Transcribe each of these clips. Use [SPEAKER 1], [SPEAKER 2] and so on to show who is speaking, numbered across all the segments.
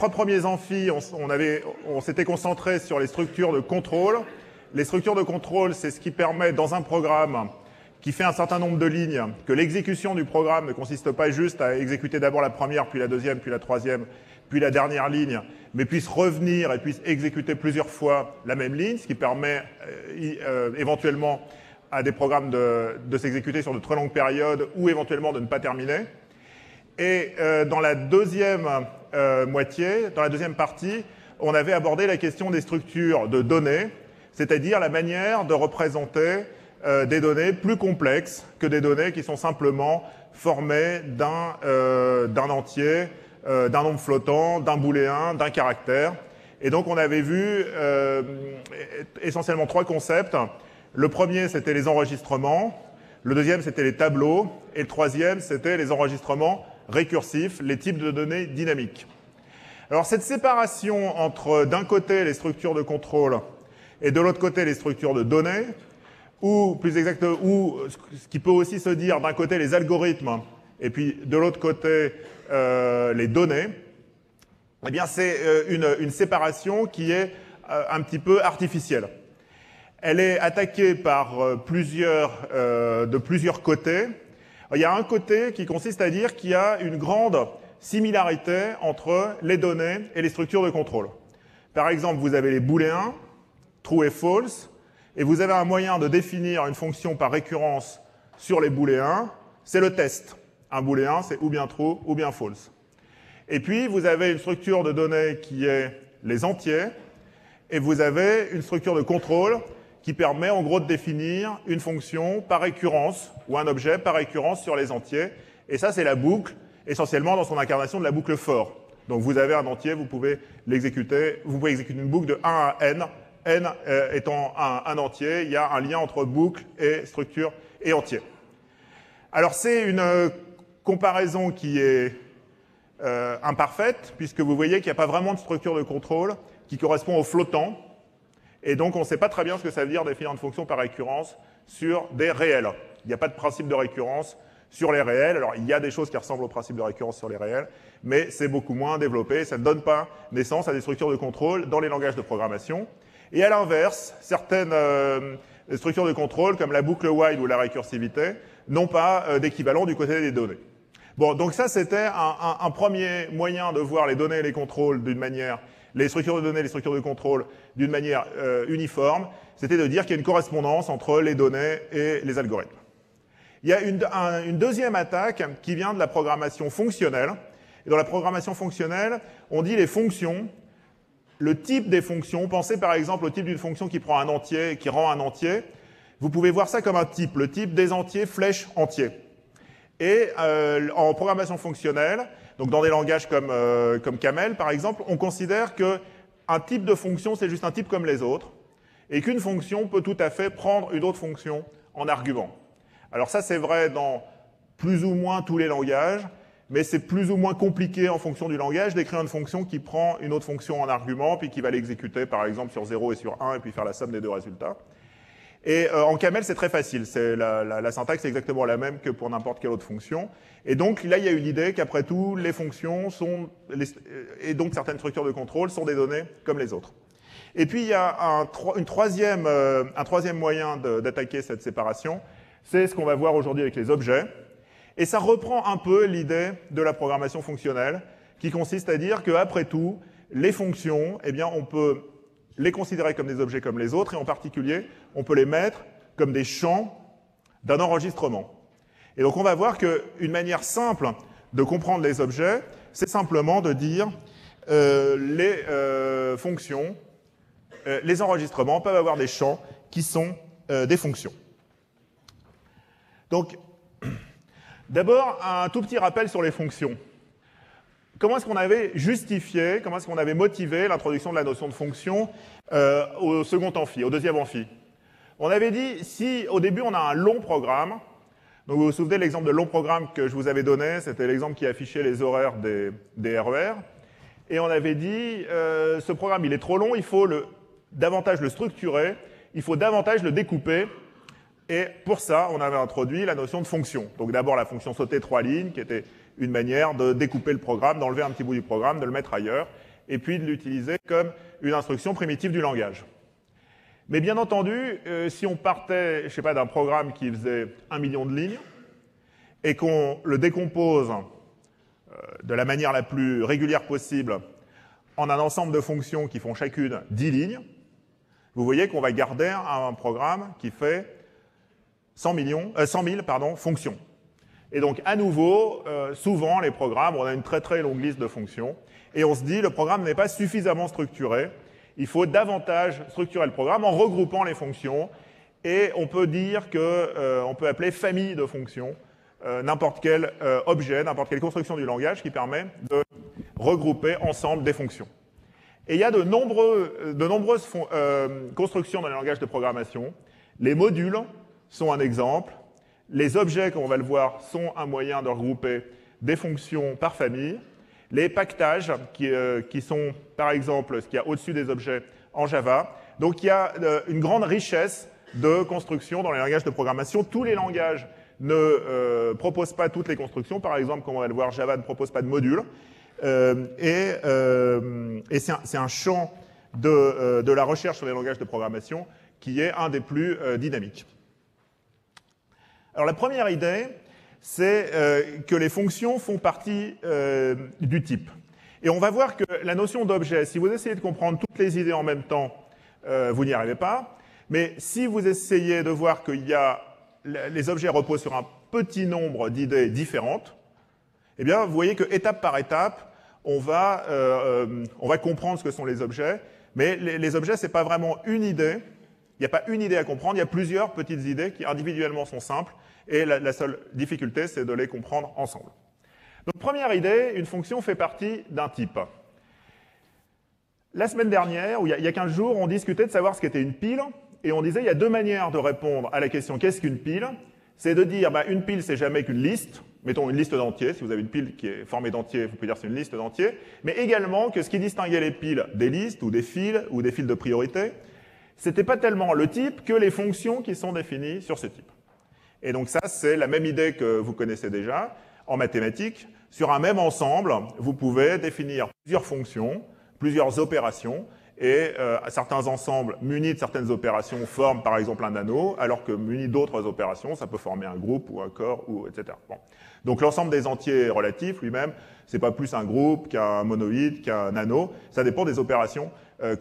[SPEAKER 1] 3 premiers amphis, on s'était concentré sur les structures de contrôle. Les structures de contrôle, c'est ce qui permet, dans un programme qui fait un certain nombre de lignes, que l'exécution du programme ne consiste pas juste à exécuter d'abord la première, puis la deuxième, puis la troisième, puis la dernière ligne, mais puisse revenir et puisse exécuter plusieurs fois la même ligne, ce qui permet éventuellement à des programmes de s'exécuter sur de très longues périodes ou éventuellement de ne pas terminer. Et dans la deuxième moitié, dans la deuxième partie, on avait abordé la question des structures de données, c'est-à-dire la manière de représenter des données plus complexes que des données qui sont simplement formées d'un entier, d'un nombre flottant, d'un booléen, d'un caractère. Et donc on avait vu essentiellement 3 concepts. Le premier, c'était les enregistrements. Le deuxième, c'était les tableaux. Et le troisième, c'était les enregistrements récursifs, les types de données dynamiques. Alors cette séparation entre, d'un côté, les structures de contrôle et de l'autre côté, les structures de données, ou plus exactement, ou ce qui peut aussi se dire d'un côté, les algorithmes, et puis de l'autre côté, les données, eh bien c'est une séparation qui est un petit peu artificielle. Elle est attaquée par de plusieurs côtés. Il y a un côté qui consiste à dire qu'il y a une grande similarité entre les données et les structures de contrôle. Par exemple, vous avez les booléens, true et false, et vous avez un moyen de définir une fonction par récurrence sur les booléens, c'est le test. Un booléen, c'est ou bien true ou bien false. Et puis, vous avez une structure de données qui est les entiers, et vous avez une structure de contrôle qui permet en gros de définir une fonction par récurrence ou un objet par récurrence sur les entiers. Et ça, c'est la boucle, essentiellement dans son incarnation de la boucle for. Donc vous avez un entier, vous pouvez l'exécuter, vous pouvez exécuter une boucle de 1 à n, n étant un entier, il y a un lien entre boucle et structure et entier. Alors c'est une comparaison qui est imparfaite, puisque vous voyez qu'il n'y a pas vraiment de structure de contrôle qui correspond au flottant. Et donc, on ne sait pas très bien ce que ça veut dire définir une fonction par récurrence sur des réels. Il n'y a pas de principe de récurrence sur les réels. Alors, il y a des choses qui ressemblent au principe de récurrence sur les réels, mais c'est beaucoup moins développé. Ça ne donne pas naissance à des structures de contrôle dans les langages de programmation. Et à l'inverse, certaines structures de contrôle, comme la boucle while ou la récursivité, n'ont pas d'équivalent du côté des données. Bon, donc ça, c'était un premier moyen de voir les données et les contrôles d'une manière, les structures de données et les structures de contrôle d'une manière uniforme, c'était de dire qu'il y a une correspondance entre les données et les algorithmes. Il y a une deuxième attaque qui vient de la programmation fonctionnelle. Et dans la programmation fonctionnelle, on dit les fonctions, le type des fonctions. Pensez par exemple au type d'une fonction qui prend un entier, qui rend un entier. Vous pouvez voir ça comme un type, le type des entiers flèche entier. Et en programmation fonctionnelle, donc dans des langages comme Camel par exemple, on considère qu'un type de fonction c'est juste un type comme les autres, et qu'une fonction peut tout à fait prendre une autre fonction en argument. Alors ça c'est vrai dans plus ou moins tous les langages, mais c'est plus ou moins compliqué en fonction du langage d'écrire une fonction qui prend une autre fonction en argument, puis qui va l'exécuter par exemple sur 0 et sur 1, et puis faire la somme des deux résultats. Et en Camel, c'est très facile. La syntaxe est exactement la même que pour n'importe quelle autre fonction. Et donc là, il y a eu l'idée qu'après tout, les fonctions et donc certaines structures de contrôle sont des données comme les autres. Et puis il y a un troisième moyen d'attaquer cette séparation, c'est ce qu'on va voir aujourd'hui avec les objets. Et ça reprend un peu l'idée de la programmation fonctionnelle, qui consiste à dire qu'après tout, les fonctions, eh bien, on peut les considérer comme des objets comme les autres, et en particulier, on peut les mettre comme des champs d'un enregistrement. Et donc on va voir qu'une manière simple de comprendre les objets, c'est simplement de dire les fonctions, les enregistrements peuvent avoir des champs qui sont des fonctions. Donc, d'abord, un tout petit rappel sur les fonctions. Comment est-ce qu'on avait justifié, comment est-ce qu'on avait motivé l'introduction de la notion de fonction au second amphi, au deuxième amphi? On avait dit, si au début on a un long programme, donc vous vous souvenez de l'exemple de long programme que je vous avais donné, c'était l'exemple qui affichait les horaires des RER, et on avait dit, ce programme il est trop long, il faut davantage le structurer, il faut davantage le découper, et pour ça on avait introduit la notion de fonction. Donc d'abord la fonction sauter 3 lignes, qui était une manière de découper le programme, d'enlever un petit bout du programme, de le mettre ailleurs. et puis de l'utiliser comme une instruction primitive du langage. Mais bien entendu, si on partait, je sais pas, d'un programme qui faisait 1 million de lignes, et qu'on le décompose de la manière la plus régulière possible en un ensemble de fonctions qui font chacune 10 lignes, vous voyez qu'on va garder un programme qui fait 100 000 fonctions. Et donc, à nouveau, souvent, les programmes, on a une très très longue liste de fonctions, et on se dit, le programme n'est pas suffisamment structuré, il faut davantage structurer le programme en regroupant les fonctions, et on peut dire qu'on peut appeler famille de fonctions n'importe quel objet, n'importe quelle construction du langage qui permet de regrouper ensemble des fonctions. Et il y a de nombreuses constructions dans les langages de programmation. Les modules sont un exemple. Les objets, comme on va le voir, sont un moyen de regrouper des fonctions par famille. Les packages, qui sont, par exemple, ce qu'il y a au-dessus des objets en Java. Donc, il y a une grande richesse de constructions dans les langages de programmation. Tous les langages ne proposent pas toutes les constructions. Par exemple, comme on va le voir, Java ne propose pas de modules. Et c'est un champ de la recherche sur les langages de programmation qui est un des plus dynamiques. Alors, la première idée, c'est que les fonctions font partie du type. Et on va voir que la notion d'objet, si vous essayez de comprendre toutes les idées en même temps, vous n'y arrivez pas. Mais si vous essayez de voir que les objets reposent sur un petit nombre d'idées différentes, eh bien, vous voyez que étape par étape, on va comprendre ce que sont les objets. Mais les objets, ce n'est pas vraiment une idée. Il n'y a pas une idée à comprendre, il y a plusieurs petites idées qui individuellement sont simples. Et la seule difficulté, c'est de les comprendre ensemble. Donc, première idée, une fonction fait partie d'un type. La semaine dernière, ou il y a 15 jours, on discutait de savoir ce qu'était une pile, et on disait il y a deux manières de répondre à la question qu'est-ce qu'une pile? C'est de dire une pile, c'est jamais qu'une liste, mettons une liste d'entiers, si vous avez une pile qui est formée d'entiers, vous pouvez dire c'est une liste d'entiers, mais également que ce qui distinguait les piles des listes, ou des fils de priorité, c'était pas tellement le type que les fonctions qui sont définies sur ce type. Et donc ça, c'est la même idée que vous connaissez déjà en mathématiques. Sur un même ensemble, vous pouvez définir plusieurs fonctions, plusieurs opérations, et certains ensembles munis de certaines opérations forment par exemple un anneau, alors que munis d'autres opérations, ça peut former un groupe ou un corps, etc. Bon. Donc l'ensemble des entiers relatifs lui-même, c'est pas plus un groupe qu'un monoïde, qu'un anneau, ça dépend des opérations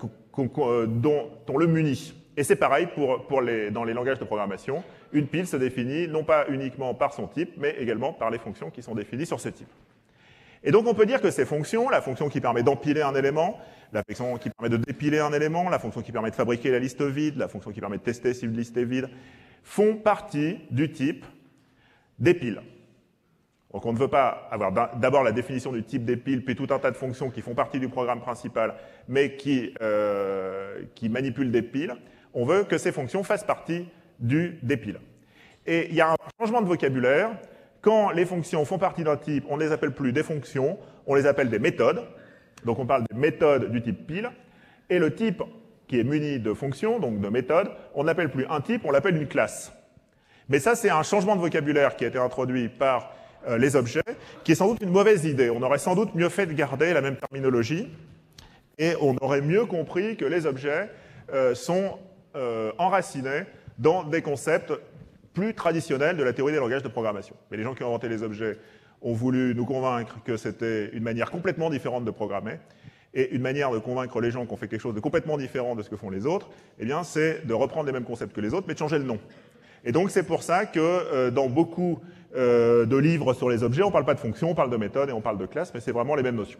[SPEAKER 1] dont on le munit. Et c'est pareil dans les langages de programmation. Une pile se définit non pas uniquement par son type, mais également par les fonctions qui sont définies sur ce type. Et donc on peut dire que ces fonctions, la fonction qui permet d'empiler un élément, la fonction qui permet de dépiler un élément, la fonction qui permet de fabriquer la liste vide, la fonction qui permet de tester si une liste est vide, font partie du type des piles. Donc on ne veut pas avoir d'abord la définition du type des piles, puis tout un tas de fonctions qui font partie du programme principal, mais qui manipulent des piles. On veut que ces fonctions fassent partie des piles. Et il y a un changement de vocabulaire. Quand les fonctions font partie d'un type, on ne les appelle plus des fonctions, on les appelle des méthodes. Donc on parle des méthodes du type pile. Et le type qui est muni de fonctions, donc de méthodes, on n'appelle plus un type, on l'appelle une classe. Mais ça, c'est un changement de vocabulaire qui a été introduit par les objets, qui est sans doute une mauvaise idée. On aurait sans doute mieux fait de garder la même terminologie, et on aurait mieux compris que les objets sont enracinés dans des concepts plus traditionnels de la théorie des langages de programmation. Mais les gens qui ont inventé les objets ont voulu nous convaincre que c'était une manière complètement différente de programmer. Et une manière de convaincre les gens qu'on fait quelque chose de complètement différent de ce que font les autres, eh bien, c'est de reprendre les mêmes concepts que les autres, mais de changer le nom. Et donc, c'est pour ça que dans beaucoup de livres sur les objets, on ne parle pas de fonctions, on parle de méthodes et on parle de classes, mais c'est vraiment les mêmes notions.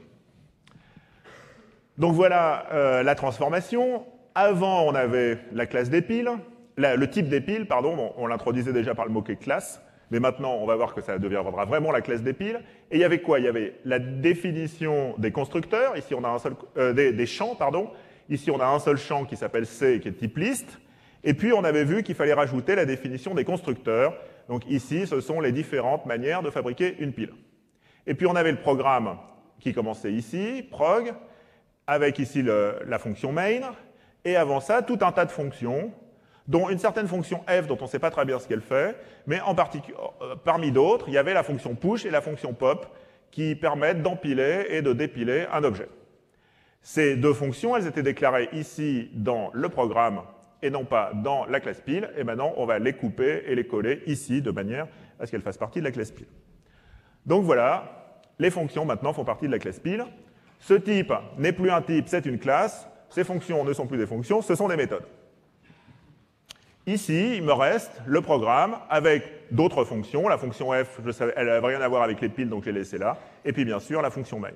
[SPEAKER 1] Donc voilà la transformation. Avant, on avait la classe des piles, le type des piles, pardon, on l'introduisait déjà par le mot-clé classe, mais maintenant, on va voir que ça deviendra vraiment la classe des piles. Et il y avait quoi? Il y avait la définition des constructeurs, ici on a un seul, des champs, pardon. Ici on a un seul champ qui s'appelle C, qui est type liste. Et puis on avait vu qu'il fallait rajouter la définition des constructeurs. Donc ici, ce sont les différentes manières de fabriquer une pile. Et puis on avait le programme qui commençait ici, prog, avec ici la fonction main, et avant ça, tout un tas de fonctions, dont une certaine fonction f dont on ne sait pas très bien ce qu'elle fait, mais en particulier, parmi d'autres, il y avait la fonction push et la fonction pop qui permettent d'empiler et de dépiler un objet. Ces deux fonctions, elles étaient déclarées ici dans le programme et non pas dans la classe pile. Et maintenant, on va les couper et les coller ici de manière à ce qu'elles fassent partie de la classe pile. Donc voilà, les fonctions maintenant font partie de la classe pile. Ce type n'est plus un type, c'est une classe. Ces fonctions ne sont plus des fonctions, ce sont des méthodes. Ici, il me reste le programme avec d'autres fonctions. La fonction f, je savais, elle n'avait rien à voir avec les piles, donc je l'ai laissée là. Et puis bien sûr, la fonction main.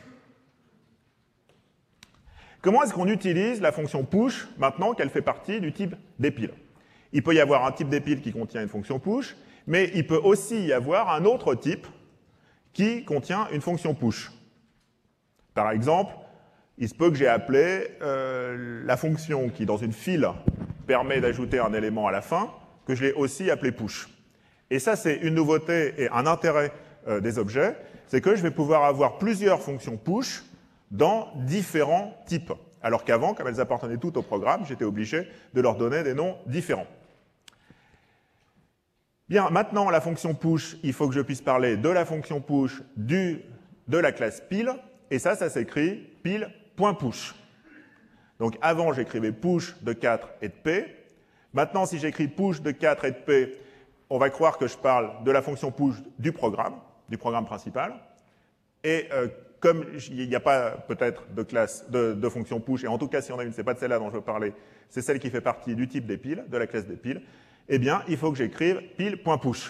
[SPEAKER 1] Comment est-ce qu'on utilise la fonction push maintenant qu'elle fait partie du type des piles? Il peut y avoir un type des piles qui contient une fonction push, mais il peut aussi y avoir un autre type qui contient une fonction push. Par exemple, il se peut que j'ai appelé la fonction qui, dans une file, permet d'ajouter un élément à la fin, que je l'ai aussi appelé push. Et ça, c'est une nouveauté et un intérêt des objets, c'est que je vais pouvoir avoir plusieurs fonctions push dans différents types. Alors qu'avant, comme elles appartenaient toutes au programme, j'étais obligé de leur donner des noms différents. Bien, maintenant, la fonction push, il faut que je puisse parler de la fonction push de la classe pile, et ça s'écrit pile.push. Donc avant, j'écrivais push de 4 et de p. Maintenant, si j'écris push de 4 et de p, on va croire que je parle de la fonction push du programme principal. Et comme il n'y a pas peut-être de classe de fonction push, et en tout cas, si on a une, ce n'est pas de celle-là dont je veux parler, c'est celle qui fait partie du type des piles, de la classe des piles, eh bien, il faut que j'écrive pile.push.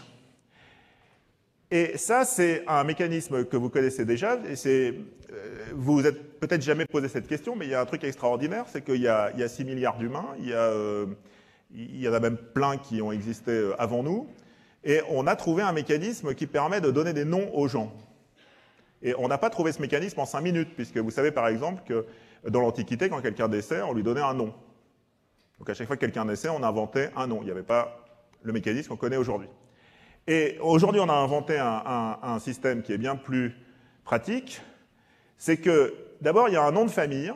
[SPEAKER 1] Et ça, c'est un mécanisme que vous connaissez déjà, et vous vous êtes peut-être jamais posé cette question, mais il y a un truc extraordinaire, c'est qu'il y a 6 milliards d'humains, il y en a même plein qui ont existé avant nous, et on a trouvé un mécanisme qui permet de donner des noms aux gens. Et on n'a pas trouvé ce mécanisme en 5 minutes, puisque vous savez par exemple que dans l'Antiquité, quand quelqu'un naissait, on lui donnait un nom. Donc à chaque fois que quelqu'un naissait, on inventait un nom. Il n'y avait pas le mécanisme qu'on connaît aujourd'hui. Et aujourd'hui, on a inventé un système qui est bien plus pratique. C'est que, d'abord, il y a un nom de famille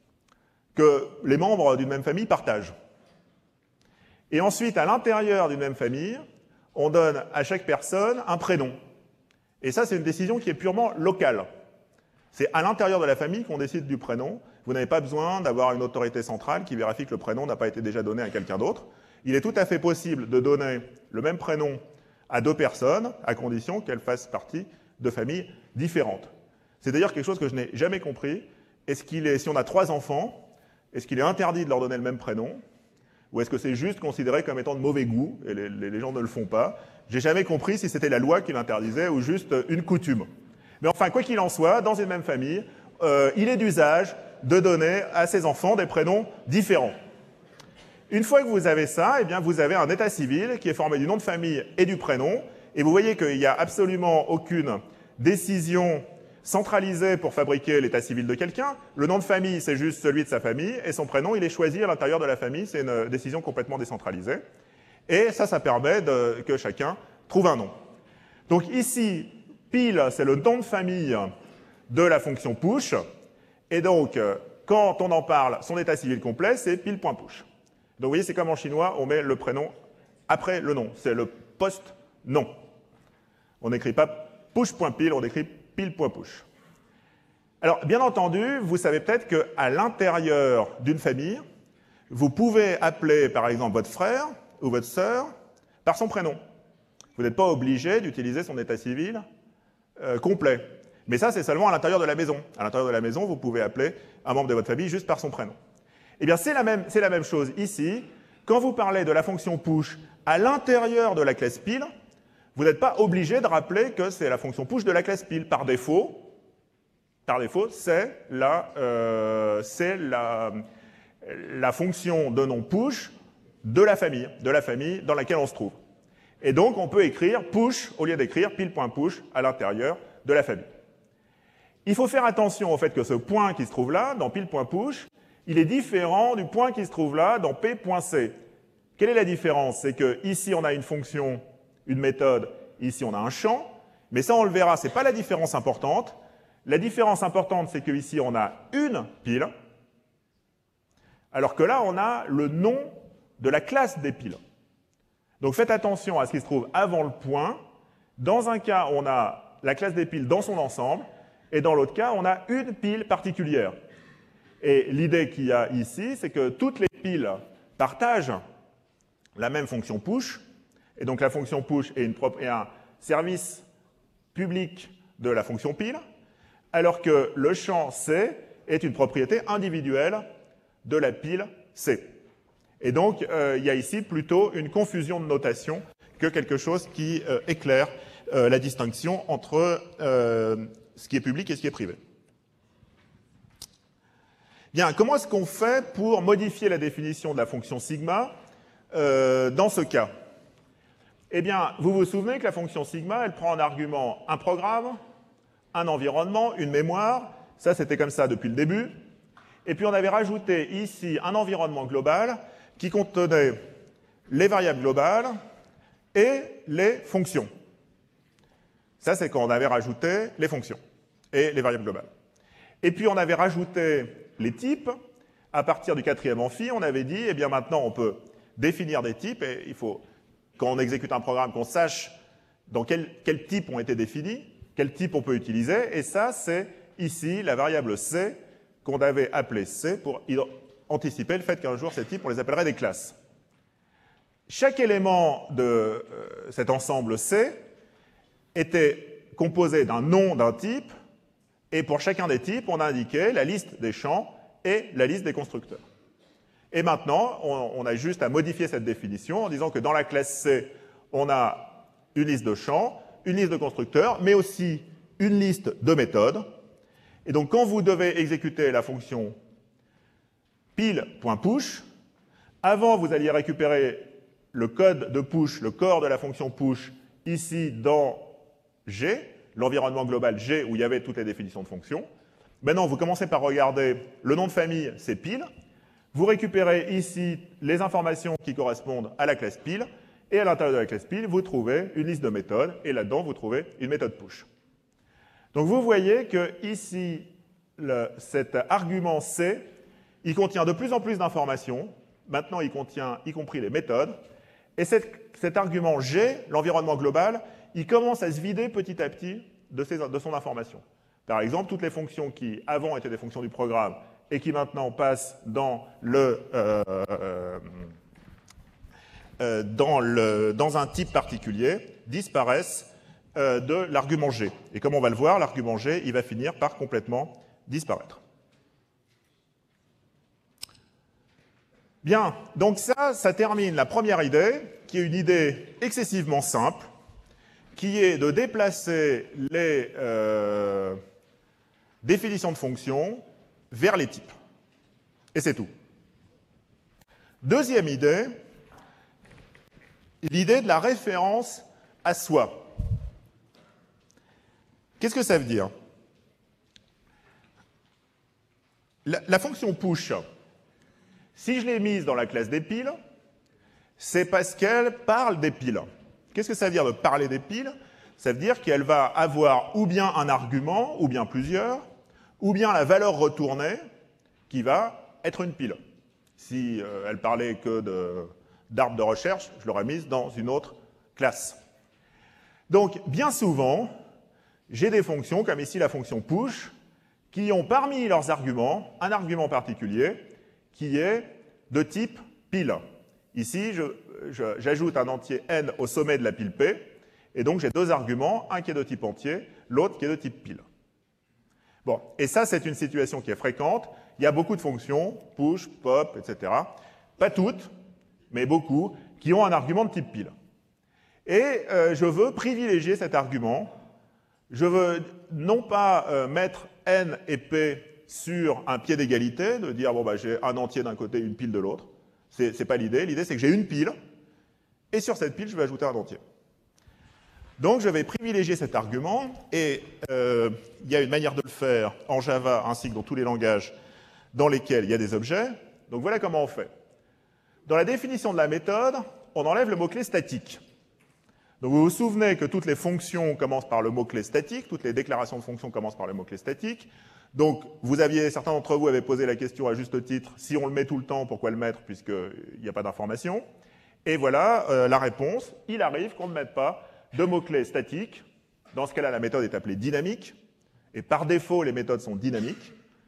[SPEAKER 1] que les membres d'une même famille partagent. Et ensuite, à l'intérieur d'une même famille, on donne à chaque personne un prénom. Et ça, c'est une décision qui est purement locale. C'est à l'intérieur de la famille qu'on décide du prénom. Vous n'avez pas besoin d'avoir une autorité centrale qui vérifie que le prénom n'a pas été déjà donné à quelqu'un d'autre. Il est tout à fait possible de donner le même prénom à 2 personnes, à condition qu'elles fassent partie de familles différentes. C'est d'ailleurs quelque chose que je n'ai jamais compris. Si on a 3 enfants, est-ce qu'il est interdit de leur donner le même prénom? Ou est-ce que c'est juste considéré comme étant de mauvais goût, et les gens ne le font pas? J'ai jamais compris si c'était la loi qui l'interdisait ou juste une coutume. Mais enfin, quoi qu'il en soit, dans une même famille, il est d'usage de donner à ses enfants des prénoms différents. Une fois que vous avez ça, eh bien, vous avez un état civil qui est formé du nom de famille et du prénom, et vous voyez qu'il n'y a absolument aucune décision centralisée pour fabriquer l'état civil de quelqu'un. Le nom de famille, c'est juste celui de sa famille, et son prénom, il est choisi à l'intérieur de la famille, c'est une décision complètement décentralisée. Et ça permet que chacun trouve un nom. Donc ici, pile, c'est le nom de famille de la fonction push, et donc, quand on en parle, son état civil complet, c'est pile.push. Donc vous voyez, c'est comme en chinois, on met le prénom après le nom. C'est le post-nom. On n'écrit pas push.pile, on écrit pile.push. Alors, bien entendu, vous savez peut-être qu'à l'intérieur d'une famille, vous pouvez appeler, par exemple, votre frère ou votre sœur par son prénom. Vous n'êtes pas obligé d'utiliser son état civil complet. Mais ça, c'est seulement à l'intérieur de la maison. À l'intérieur de la maison, vous pouvez appeler un membre de votre famille juste par son prénom. Eh bien, c'est la même chose ici. Quand vous parlez de la fonction push à l'intérieur de la classe pile, vous n'êtes pas obligé de rappeler que c'est la fonction push de la classe pile. Par défaut, c'est la fonction de nom push de la famille dans laquelle on se trouve. Et donc, on peut écrire push au lieu d'écrire pile.push à l'intérieur de la famille. Il faut faire attention au fait que ce point qui se trouve là, dans pile.push, il est différent du point qui se trouve là dans p.c. Quelle est la différence? C'est que ici on a une fonction, une méthode, ici on a un champ, mais ça on le verra, ce n'est pas la différence importante. La différence importante, c'est qu'ici on a une pile, alors que là on a le nom de la classe des piles. Donc faites attention à ce qui se trouve avant le point. Dans un cas, on a la classe des piles dans son ensemble, et dans l'autre cas, on a une pile particulière. Et l'idée qu'il y a ici, c'est que toutes les piles partagent la même fonction push, et donc la fonction push est un service public de la fonction pile, alors que le champ C est une propriété individuelle de la pile C. Et donc, il y a ici plutôt une confusion de notation que quelque chose qui éclaire la distinction entre ce qui est public et ce qui est privé. Bien, comment est-ce qu'on fait pour modifier la définition de la fonction sigma dans ce cas? Eh bien, vous vous souvenez que la fonction sigma, elle prend en argument un programme, un environnement, une mémoire. Ça, c'était comme ça depuis le début. Et puis, on avait rajouté ici un environnement global qui contenait les variables globales et les fonctions. Ça, c'est quand on avait rajouté les fonctions et les variables globales. Et puis, on avait rajouté les types. À partir du 4e amphi, on avait dit, eh bien, maintenant, on peut définir des types et il faut, quand on exécute un programme, qu'on sache dans quel type ont été définis, quel type on peut utiliser. Et ça, c'est ici la variable C qu'on avait appelée C pour anticiper le fait qu'un jour, ces types, on les appellerait des classes. Chaque élément de cet ensemble C était composé d'un nom d'un type, et pour chacun des types, on a indiqué la liste des champs et la liste des constructeurs. Et maintenant, on a juste à modifier cette définition en disant que dans la classe C, on a une liste de champs, une liste de constructeurs, mais aussi une liste de méthodes. Et donc, quand vous devez exécuter la fonction pile.push, avant, vous alliez récupérer le code de push, le corps de la fonction push, ici dans G, l'environnement global G où il y avait toutes les définitions de fonctions. Maintenant, vous commencez par regarder le nom de famille, c'est pile. Vous récupérez ici les informations qui correspondent à la classe pile, et à l'intérieur de la classe pile, vous trouvez une liste de méthodes, et là-dedans, vous trouvez une méthode push. Donc vous voyez que ici, cet argument C, il contient de plus en plus d'informations. Maintenant, il contient y compris les méthodes. Et cet argument G, l'environnement global, il commence à se vider petit à petit de son information. Par exemple, toutes les fonctions qui, avant, étaient des fonctions du programme et qui maintenant passent dans un type particulier, disparaissent de l'argument G. Et comme on va le voir, l'argument G, il va finir par complètement disparaître. Bien, donc ça termine la première idée, qui est une idée excessivement simple, qui est de déplacer les définitions de fonctions vers les types. Et c'est tout. Deuxième idée, l'idée de la référence à soi. Qu'est-ce que ça veut dire? La fonction push, si je l'ai mise dans la classe des piles, c'est parce qu'elle parle des piles. Qu'est-ce que ça veut dire de parler des piles? Ça veut dire qu'elle va avoir ou bien un argument, ou bien plusieurs, ou bien la valeur retournée qui va être une pile. Si elle parlait que d'arbre de recherche, je l'aurais mise dans une autre classe. Donc, bien souvent, j'ai des fonctions, comme ici la fonction push, qui ont parmi leurs arguments un argument particulier qui est de type pile. Ici, j'ajoute un entier n au sommet de la pile P, et donc j'ai deux arguments, un qui est de type entier, l'autre qui est de type pile. Bon, et ça, c'est une situation qui est fréquente. Il y a beaucoup de fonctions, push, pop, etc. Pas toutes, mais beaucoup, qui ont un argument de type pile. Et je veux privilégier cet argument. Je veux non pas mettre n et p sur un pied d'égalité, de dire, bon, bah, j'ai un entier d'un côté, une pile de l'autre. C'est pas l'idée. L'idée, c'est que j'ai une pile, et sur cette pile, je vais ajouter un entier. Donc, je vais privilégier cet argument, et il y a une manière de le faire en Java, ainsi que dans tous les langages dans lesquels il y a des objets. Donc, voilà comment on fait. Dans la définition de la méthode, on enlève le mot-clé statique. Donc, vous vous souvenez que toutes les fonctions commencent par le mot-clé statique, toutes les déclarations de fonctions commencent par le mot-clé statique. Donc, certains d'entre vous avaient posé la question à juste titre, si on le met tout le temps, pourquoi le mettre, puisqu'il n'y a pas d'information? Et voilà la réponse. Il arrive qu'on ne mette pas de mots-clés statiques. Dans ce cas-là, la méthode est appelée dynamique. Et par défaut, les méthodes sont dynamiques.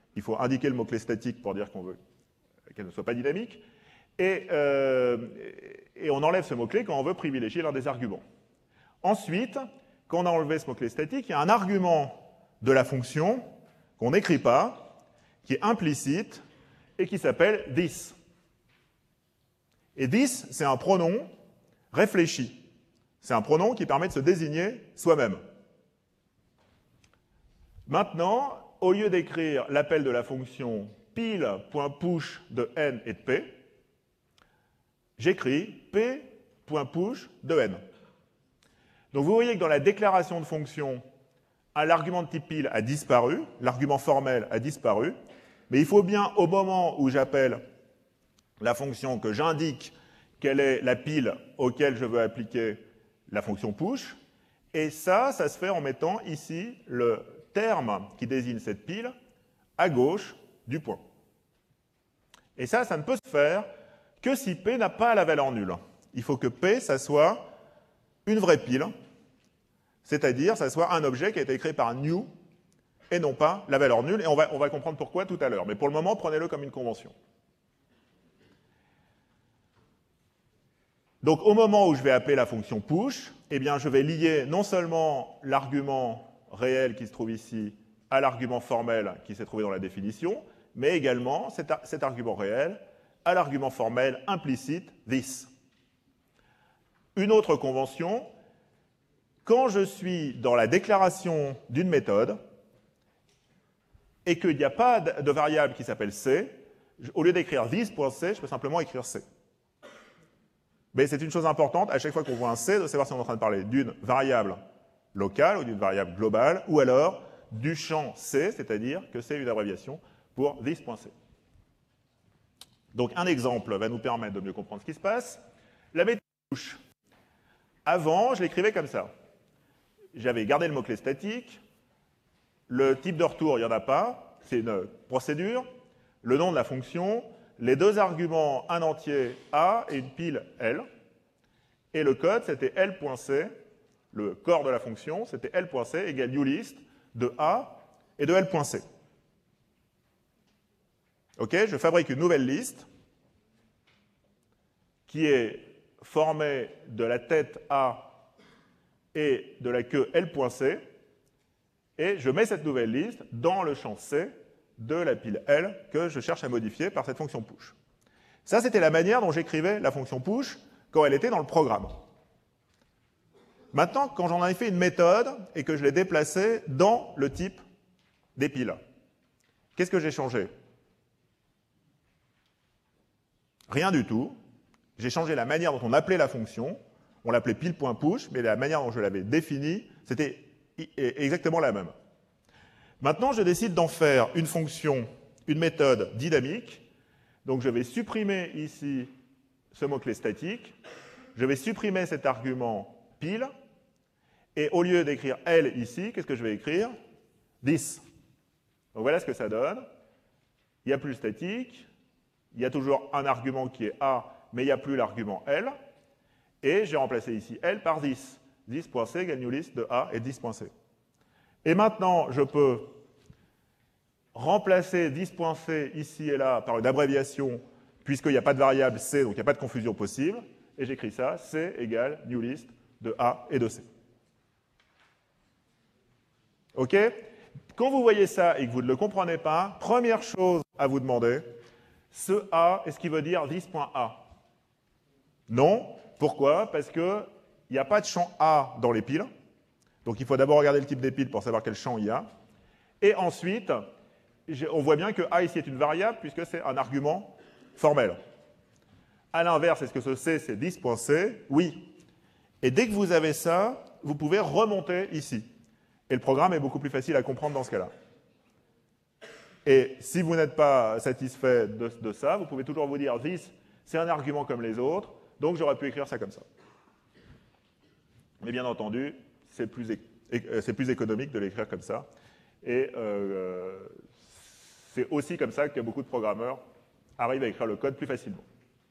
[SPEAKER 1] Il faut indiquer le mot-clé statique pour dire qu'on veut qu'elle ne soit pas dynamique. Et on enlève ce mot-clé quand on veut privilégier l'un des arguments. Ensuite, quand on a enlevé ce mot-clé statique, il y a un argument de la fonction qu'on n'écrit pas, qui est implicite et qui s'appelle this. Et this, c'est un pronom réfléchi. C'est un pronom qui permet de se désigner soi-même. Maintenant, au lieu d'écrire l'appel de la fonction pile.push de n et de p, j'écris p.push de n. Donc vous voyez que dans la déclaration de fonction, l'argument de type pile a disparu, l'argument formel a disparu, mais il faut bien, au moment où j'appelle la fonction, que j'indique quelle est la pile auquel je veux appliquer la fonction push, et ça se fait en mettant ici le terme qui désigne cette pile à gauche du point. Et ça ne peut se faire que si P n'a pas la valeur nulle. Il faut que P, ça soit une vraie pile, c'est-à-dire ça soit un objet qui a été créé par new et non pas la valeur nulle, et on va comprendre pourquoi tout à l'heure. Mais pour le moment, prenez-le comme une convention. Donc au moment où je vais appeler la fonction push, eh bien, je vais lier non seulement l'argument réel qui se trouve ici à l'argument formel qui s'est trouvé dans la définition, mais également cet argument réel à l'argument formel implicite this. Une autre convention, quand je suis dans la déclaration d'une méthode et qu'il n'y a pas de variable qui s'appelle c, au lieu d'écrire this.c, je peux simplement écrire c. Mais c'est une chose importante, à chaque fois qu'on voit un c, de savoir si on est en train de parler d'une variable locale ou d'une variable globale, ou alors du champ C, c'est-à-dire que c'est une abréviation pour this.c. Donc un exemple va nous permettre de mieux comprendre ce qui se passe. La méthode push. Avant, je l'écrivais comme ça. J'avais gardé le mot-clé statique, le type de retour, il n'y en a pas, c'est une procédure, le nom de la fonction, les deux arguments, un entier A et une pile L, et le code, c'était L.C, le corps de la fonction, c'était L.C égale newList de A et de L.C. Ok, je fabrique une nouvelle liste qui est formée de la tête A et de la queue L.C, et je mets cette nouvelle liste dans le champ C de la pile L que je cherche à modifier par cette fonction push. Ça, c'était la manière dont j'écrivais la fonction push quand elle était dans le programme. Maintenant, quand j'en ai fait une méthode et que je l'ai déplacée dans le type des piles, qu'est-ce que j'ai changé? Rien du tout. J'ai changé la manière dont on appelait la fonction. On l'appelait pile.push, mais la manière dont je l'avais définie, c'était exactement la même. Maintenant, je décide d'en faire une fonction, une méthode dynamique. Donc, je vais supprimer ici ce mot-clé statique. Je vais supprimer cet argument pile. Et au lieu d'écrire L ici, qu'est-ce que je vais écrire? This. Donc, voilà ce que ça donne. Il n'y a plus le statique. Il y a toujours un argument qui est A, mais il n'y a plus l'argument L. Et j'ai remplacé ici L par this. This.c égale newList de A et this.c. Et maintenant, je peux remplacer this.c ici et là par une abréviation, puisqu'il n'y a pas de variable C, donc il n'y a pas de confusion possible. Et j'écris ça, C égale newList de A et de C. OK? Quand vous voyez ça et que vous ne le comprenez pas, première chose à vous demander, ce A, est-ce qu'il veut dire this.A? Non. Pourquoi? Parce qu'il n'y a pas de champ A dans les piles. Donc il faut d'abord regarder le type des piles pour savoir quel champ il y a. Et ensuite, on voit bien que A ici est une variable puisque c'est un argument formel. À l'inverse, est-ce que ce C, c'est this.c? Oui. Et dès que vous avez ça, vous pouvez remonter ici. Et le programme est beaucoup plus facile à comprendre dans ce cas-là. Et si vous n'êtes pas satisfait de ça, vous pouvez toujours vous dire this, c'est un argument comme les autres, donc j'aurais pu écrire ça comme ça. Mais bien entendu, c'est plus économique de l'écrire comme ça. Et c'est aussi comme ça que beaucoup de programmeurs arrivent à écrire le code plus facilement.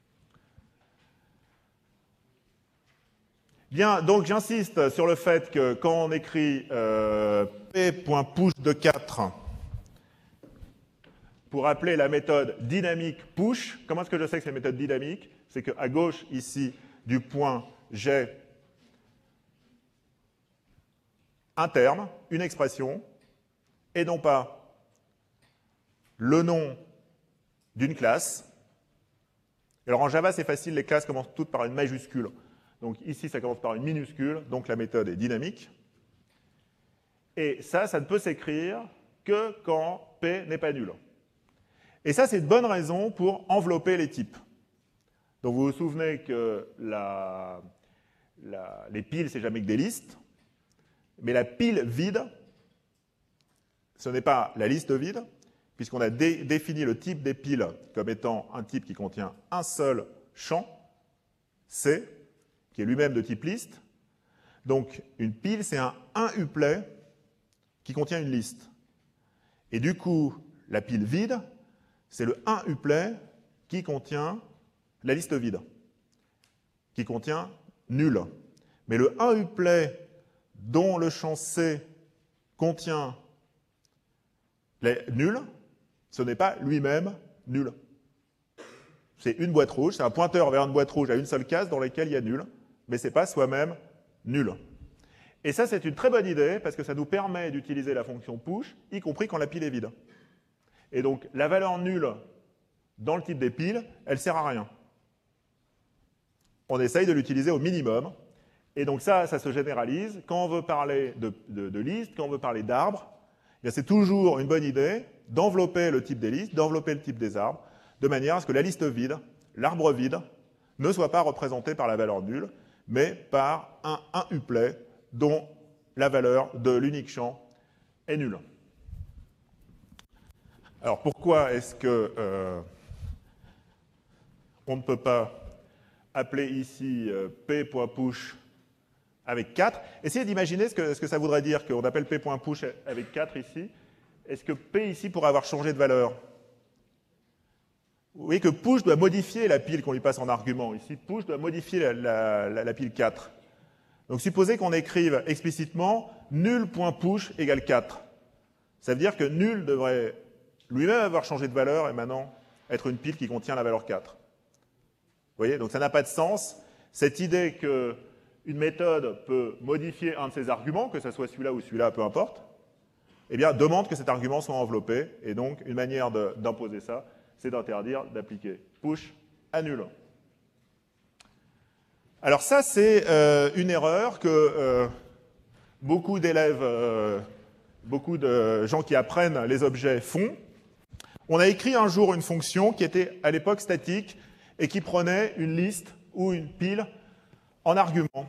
[SPEAKER 1] Bien, donc j'insiste sur le fait que quand on écrit p.push de 4, pour appeler la méthode dynamique push. Comment est-ce que je sais que c'est une méthode dynamique? C'est qu'à gauche, ici, du point, j'ai un terme, une expression, et non pas le nom d'une classe. Alors en Java, c'est facile, les classes commencent toutes par une majuscule. Donc ici, ça commence par une minuscule, donc la méthode est dynamique. Et ça ne peut s'écrire que quand P n'est pas nul. Et ça, c'est une bonne raison pour envelopper les types. Donc vous vous souvenez que les piles, c'est jamais que des listes, mais la pile vide, ce n'est pas la liste vide, puisqu'on a défini le type des piles comme étant un type qui contient un seul champ, C, qui est lui-même de type liste. Donc une pile, c'est un uplet qui contient une liste. Et du coup, la pile vide, c'est le uplet qui contient la liste vide, qui contient nul. Mais le uplet dont le champ C contient nul, ce n'est pas lui-même nul. C'est une boîte rouge, c'est un pointeur vers une boîte rouge à une seule case dans laquelle il y a nul, mais ce n'est pas soi-même nul. Et ça, c'est une très bonne idée, parce que ça nous permet d'utiliser la fonction push, y compris quand la pile est vide. Et donc, la valeur nulle dans le type des piles, elle ne sert à rien. On essaye de l'utiliser au minimum. Et donc ça se généralise. Quand on veut parler de listes, quand on veut parler d'arbres, c'est toujours une bonne idée d'envelopper le type des listes, d'envelopper le type des arbres, de manière à ce que la liste vide, l'arbre vide, ne soit pas représenté par la valeur nulle, mais par un uplet dont la valeur de l'unique champ est nulle. Alors pourquoi est-ce que on ne peut pas appeler ici p.push avec 4? Essayez d'imaginer ce que ça voudrait dire qu'on appelle p.push avec 4 ici. Est-ce que p ici pourrait avoir changé de valeur? Vous voyez que push doit modifier la pile qu'on lui passe en argument. Ici, push doit modifier la pile 4. Donc supposez qu'on écrive explicitement nul.push égale 4. Ça veut dire que nul devrait lui-même avoir changé de valeur et maintenant être une pile qui contient la valeur 4. Vous voyez, donc ça n'a pas de sens. Cette idée qu'une méthode peut modifier un de ses arguments, que ce soit celui-là ou celui-là, peu importe, eh bien, demande que cet argument soit enveloppé. Et donc, une manière d'imposer ça, c'est d'interdire d'appliquer push à nul. Alors ça, c'est une erreur que beaucoup d'élèves, beaucoup de gens qui apprennent les objets font. On a écrit un jour une fonction qui était à l'époque statique et qui prenait une liste ou une pile en argument.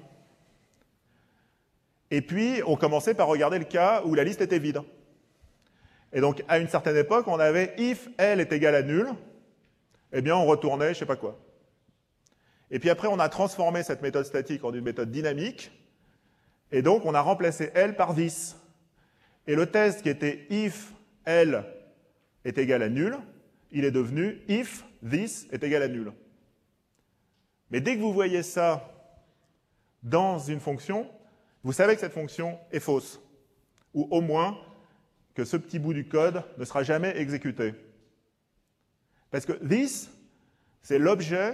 [SPEAKER 1] Et puis, on commençait par regarder le cas où la liste était vide. Et donc, à une certaine époque, on avait if L est égal à nul, eh bien, on retournait je ne sais pas quoi. Et puis après, on a transformé cette méthode statique en une méthode dynamique, et donc on a remplacé L par this. Et le test qui était if L est égal à nul, il est devenu if this est égal à nul. Mais dès que vous voyez ça dans une fonction, vous savez que cette fonction est fausse, ou au moins que ce petit bout du code ne sera jamais exécuté. Parce que this, c'est l'objet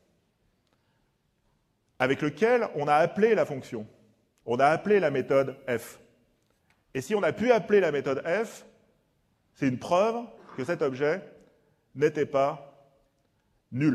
[SPEAKER 1] avec lequel on a appelé la fonction. On a appelé la méthode f. Et si on a pu appeler la méthode f, c'est une preuve que cet objet n'était pas nul.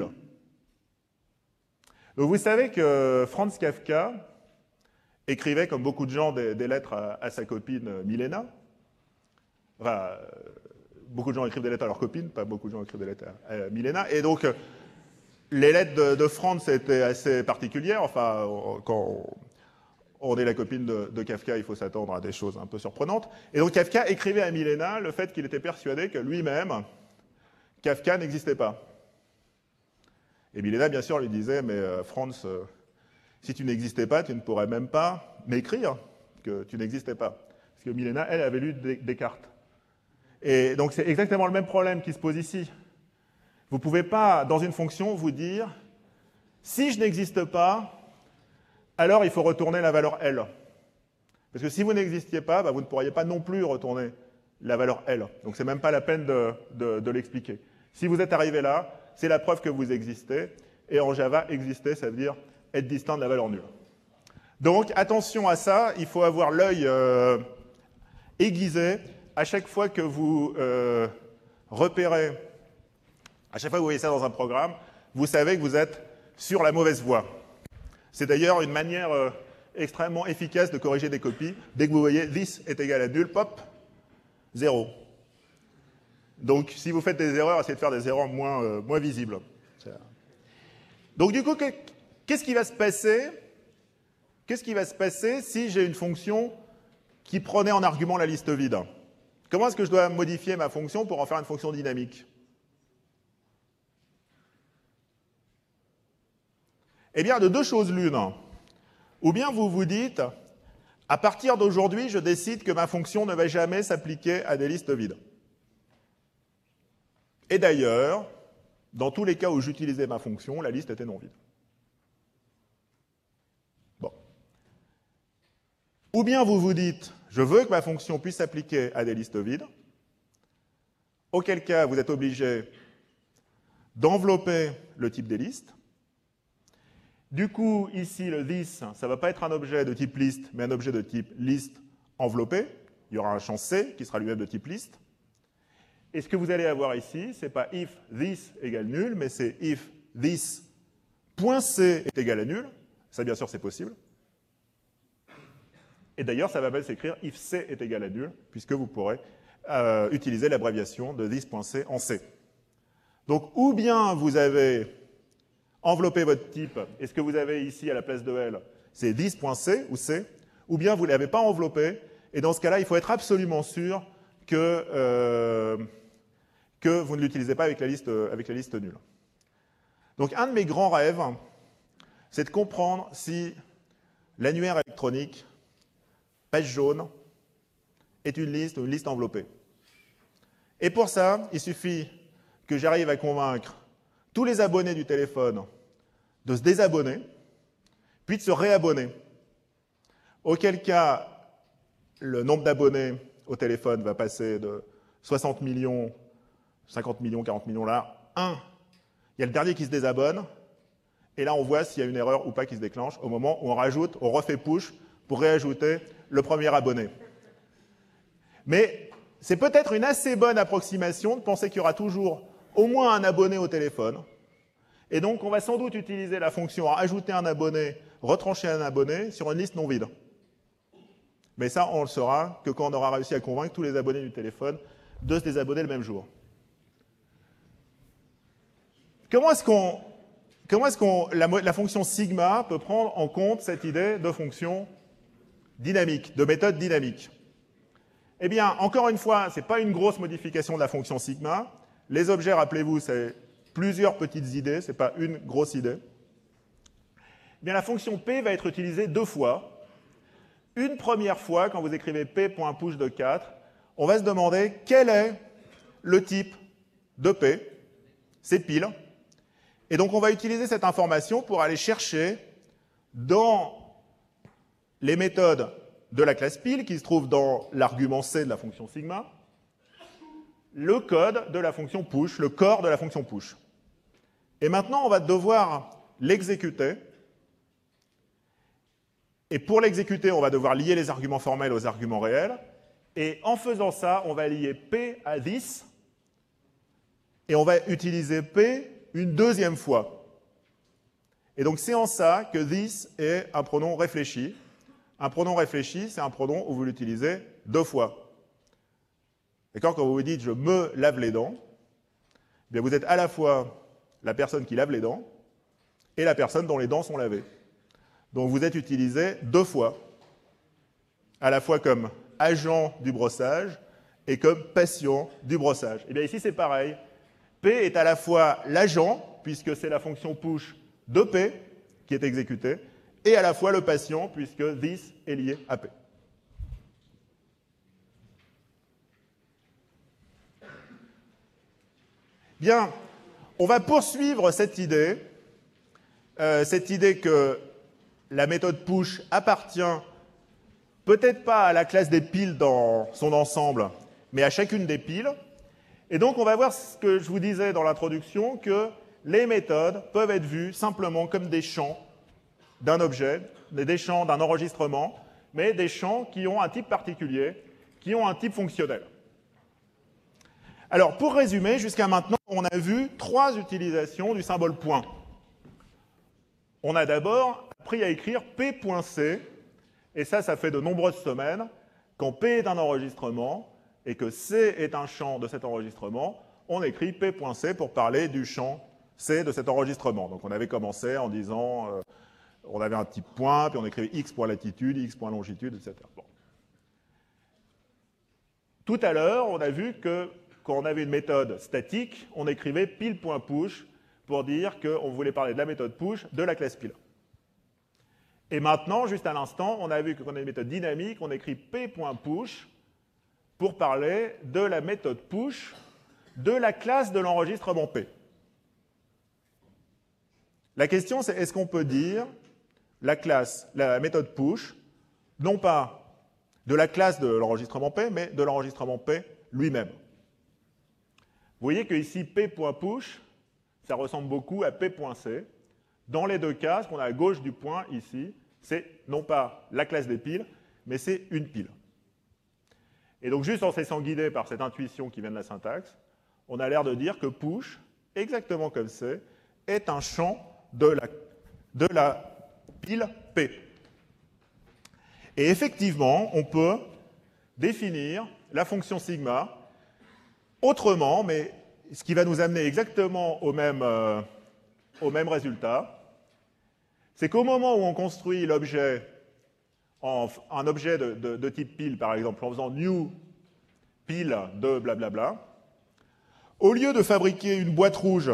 [SPEAKER 1] Donc vous savez que Franz Kafka écrivait, comme beaucoup de gens, des lettres à sa copine Milena. Enfin, beaucoup de gens écrivent des lettres à leur copine, pas beaucoup de gens écrivent des lettres à Milena. Et donc, les lettres de Franz étaient assez particulières. Enfin, quand on est la copine de Kafka, il faut s'attendre à des choses un peu surprenantes. Et donc, Kafka écrivait à Milena le fait qu'il était persuadé que lui-même, Kafka n'existait pas. Et Milena, bien sûr, lui disait, mais Franz, si tu n'existais pas, tu ne pourrais même pas m'écrire que tu n'existais pas. Parce que Milena, elle, avait lu Descartes. Et donc, c'est exactement le même problème qui se pose ici. Vous ne pouvez pas, dans une fonction, vous dire, si je n'existe pas, alors il faut retourner la valeur L. Parce que si vous n'existiez pas, vous ne pourriez pas non plus retourner la valeur L. Donc c'est même pas la peine de l'expliquer. Si vous êtes arrivé là, c'est la preuve que vous existez. Et en Java, exister, ça veut dire être distinct de la valeur nulle. Donc attention à ça, il faut avoir l'œil aiguisé à chaque fois que vous repérez, à chaque fois que vous voyez ça dans un programme, vous savez que vous êtes sur la mauvaise voie. C'est d'ailleurs une manière extrêmement efficace de corriger des copies. Dès que vous voyez this est égal à nul, pop, 0. Donc si vous faites des erreurs, essayez de faire des erreurs moins visibles. Donc du coup, qu'est-ce qui va se passer? Qu'est-ce qui va se passer si j'ai une fonction qui prenait en argument la liste vide? Comment est-ce que je dois modifier ma fonction pour en faire une fonction dynamique? Eh bien, de deux choses l'une. Ou bien vous vous dites, à partir d'aujourd'hui, je décide que ma fonction ne va jamais s'appliquer à des listes vides. Et d'ailleurs, dans tous les cas où j'utilisais ma fonction, la liste était non vide. Bon. Ou bien vous vous dites, je veux que ma fonction puisse s'appliquer à des listes vides, auquel cas vous êtes obligé d'envelopper le type des listes. Du coup, ici, le this, ça ne va pas être un objet de type list, mais un objet de type list enveloppé. Il y aura un champ C qui sera lui-même de type list. Et ce que vous allez avoir ici, ce n'est pas if this égale nul, mais c'est if this.c est égal à nul. Ça, bien sûr, c'est possible. Et d'ailleurs, ça va même s'écrire if c est égal à nul, puisque vous pourrez utiliser l'abréviation de this.c en C. Donc, ou bien vous avez enveloppé votre type, et ce que vous avez ici à la place de L, c'est this.c ou C, ou bien vous ne l'avez pas enveloppé, et dans ce cas-là, il faut être absolument sûr que vous ne l'utilisez pas avec la liste nulle. Donc, un de mes grands rêves, c'est de comprendre si l'annuaire électronique, page jaune, est une liste ou une liste enveloppée. Et pour ça, il suffit que j'arrive à convaincre tous les abonnés du téléphone de se désabonner, puis de se réabonner. Auquel cas, le nombre d'abonnés au téléphone va passer de 60 millions, 50 millions, 40 millions là, 1. Il y a le dernier qui se désabonne, et là on voit s'il y a une erreur ou pas qui se déclenche au moment où on rajoute, on refait push pour réajouter le premier abonné. Mais c'est peut-être une assez bonne approximation de penser qu'il y aura toujours au moins un abonné au téléphone. Et donc, on va sans doute utiliser la fonction ajouter un abonné, retrancher un abonné sur une liste non vide. Mais ça, on le saura que quand on aura réussi à convaincre tous les abonnés du téléphone de se désabonner le même jour. Comment est-ce que la fonction sigma peut prendre en compte cette idée de fonction dynamique, de méthode dynamique? Eh bien, encore une fois, ce n'est pas une grosse modification de la fonction sigma. Les objets, rappelez-vous, c'est plusieurs petites idées, ce n'est pas une grosse idée. Eh bien, la fonction P va être utilisée deux fois. Une première fois, quand vous écrivez P.push de 4, on va se demander quel est le type de P. C'est pile. Et donc, on va utiliser cette information pour aller chercher dans les méthodes de la classe pile, qui se trouve dans l'argument C de la fonction sigma, le code de la fonction push, le corps de la fonction push. Et maintenant, on va devoir l'exécuter. Et pour l'exécuter, on va devoir lier les arguments formels aux arguments réels. Et en faisant ça, on va lier P à this. Et on va utiliser P une deuxième fois. Et donc, c'est en ça que this est un pronom réfléchi. Un pronom réfléchi, c'est un pronom où vous l'utilisez deux fois. D'accord? Quand vous vous dites « je me lave les dents », eh bien vous êtes à la fois la personne qui lave les dents et la personne dont les dents sont lavées. Donc vous êtes utilisé deux fois, à la fois comme agent du brossage et comme patient du brossage. Et bien ici c'est pareil. P est à la fois l'agent, puisque c'est la fonction push de P qui est exécutée, et à la fois le patient, puisque this est lié à P. Bien, on va poursuivre cette idée que la méthode push appartient peut-être pas à la classe des piles dans son ensemble, mais à chacune des piles. Et donc, on va voir ce que je vous disais dans l'introduction, que les méthodes peuvent être vues simplement comme des champs d'un objet, des champs d'un enregistrement, mais des champs qui ont un type particulier, qui ont un type fonctionnel. Alors, pour résumer, jusqu'à maintenant, on a vu 3 utilisations du symbole point. On a d'abord appris à écrire P.C, et ça fait de nombreuses semaines, quand P est un enregistrement et que C est un champ de cet enregistrement, on écrit P.C pour parler du champ C de cet enregistrement. Donc on avait commencé en disant, on avait un type point, puis on écrivait X pour latitude, X pour longitude, etc. Bon. Tout à l'heure, on a vu que quand on avait une méthode statique, on écrivait pile.push pour dire qu'on voulait parler de la méthode push de la classe pile. Et maintenant, juste à l'instant, on a vu que quand on a une méthode dynamique, on écrit p.push pour parler de la méthode push de la classe de l'enregistrement P. La question, c'est est-ce qu'on peut dire la méthode push, non pas de la classe de l'enregistrement P, mais de l'enregistrement P lui-même. Vous voyez que ici, p.push, ça ressemble beaucoup à p.c. Dans les deux cas, ce qu'on a à gauche du point ici, c'est non pas la classe des piles, mais c'est une pile. Et donc, juste en se laissant guider par cette intuition qui vient de la syntaxe, on a l'air de dire que push, exactement comme c'est, est un champ de la pile P. Et effectivement, on peut définir la fonction sigma autrement, mais ce qui va nous amener exactement au même résultat, c'est qu'au moment où on construit l'objet, un objet de type pile, par exemple, en faisant new pile de blablabla, au lieu de fabriquer une boîte rouge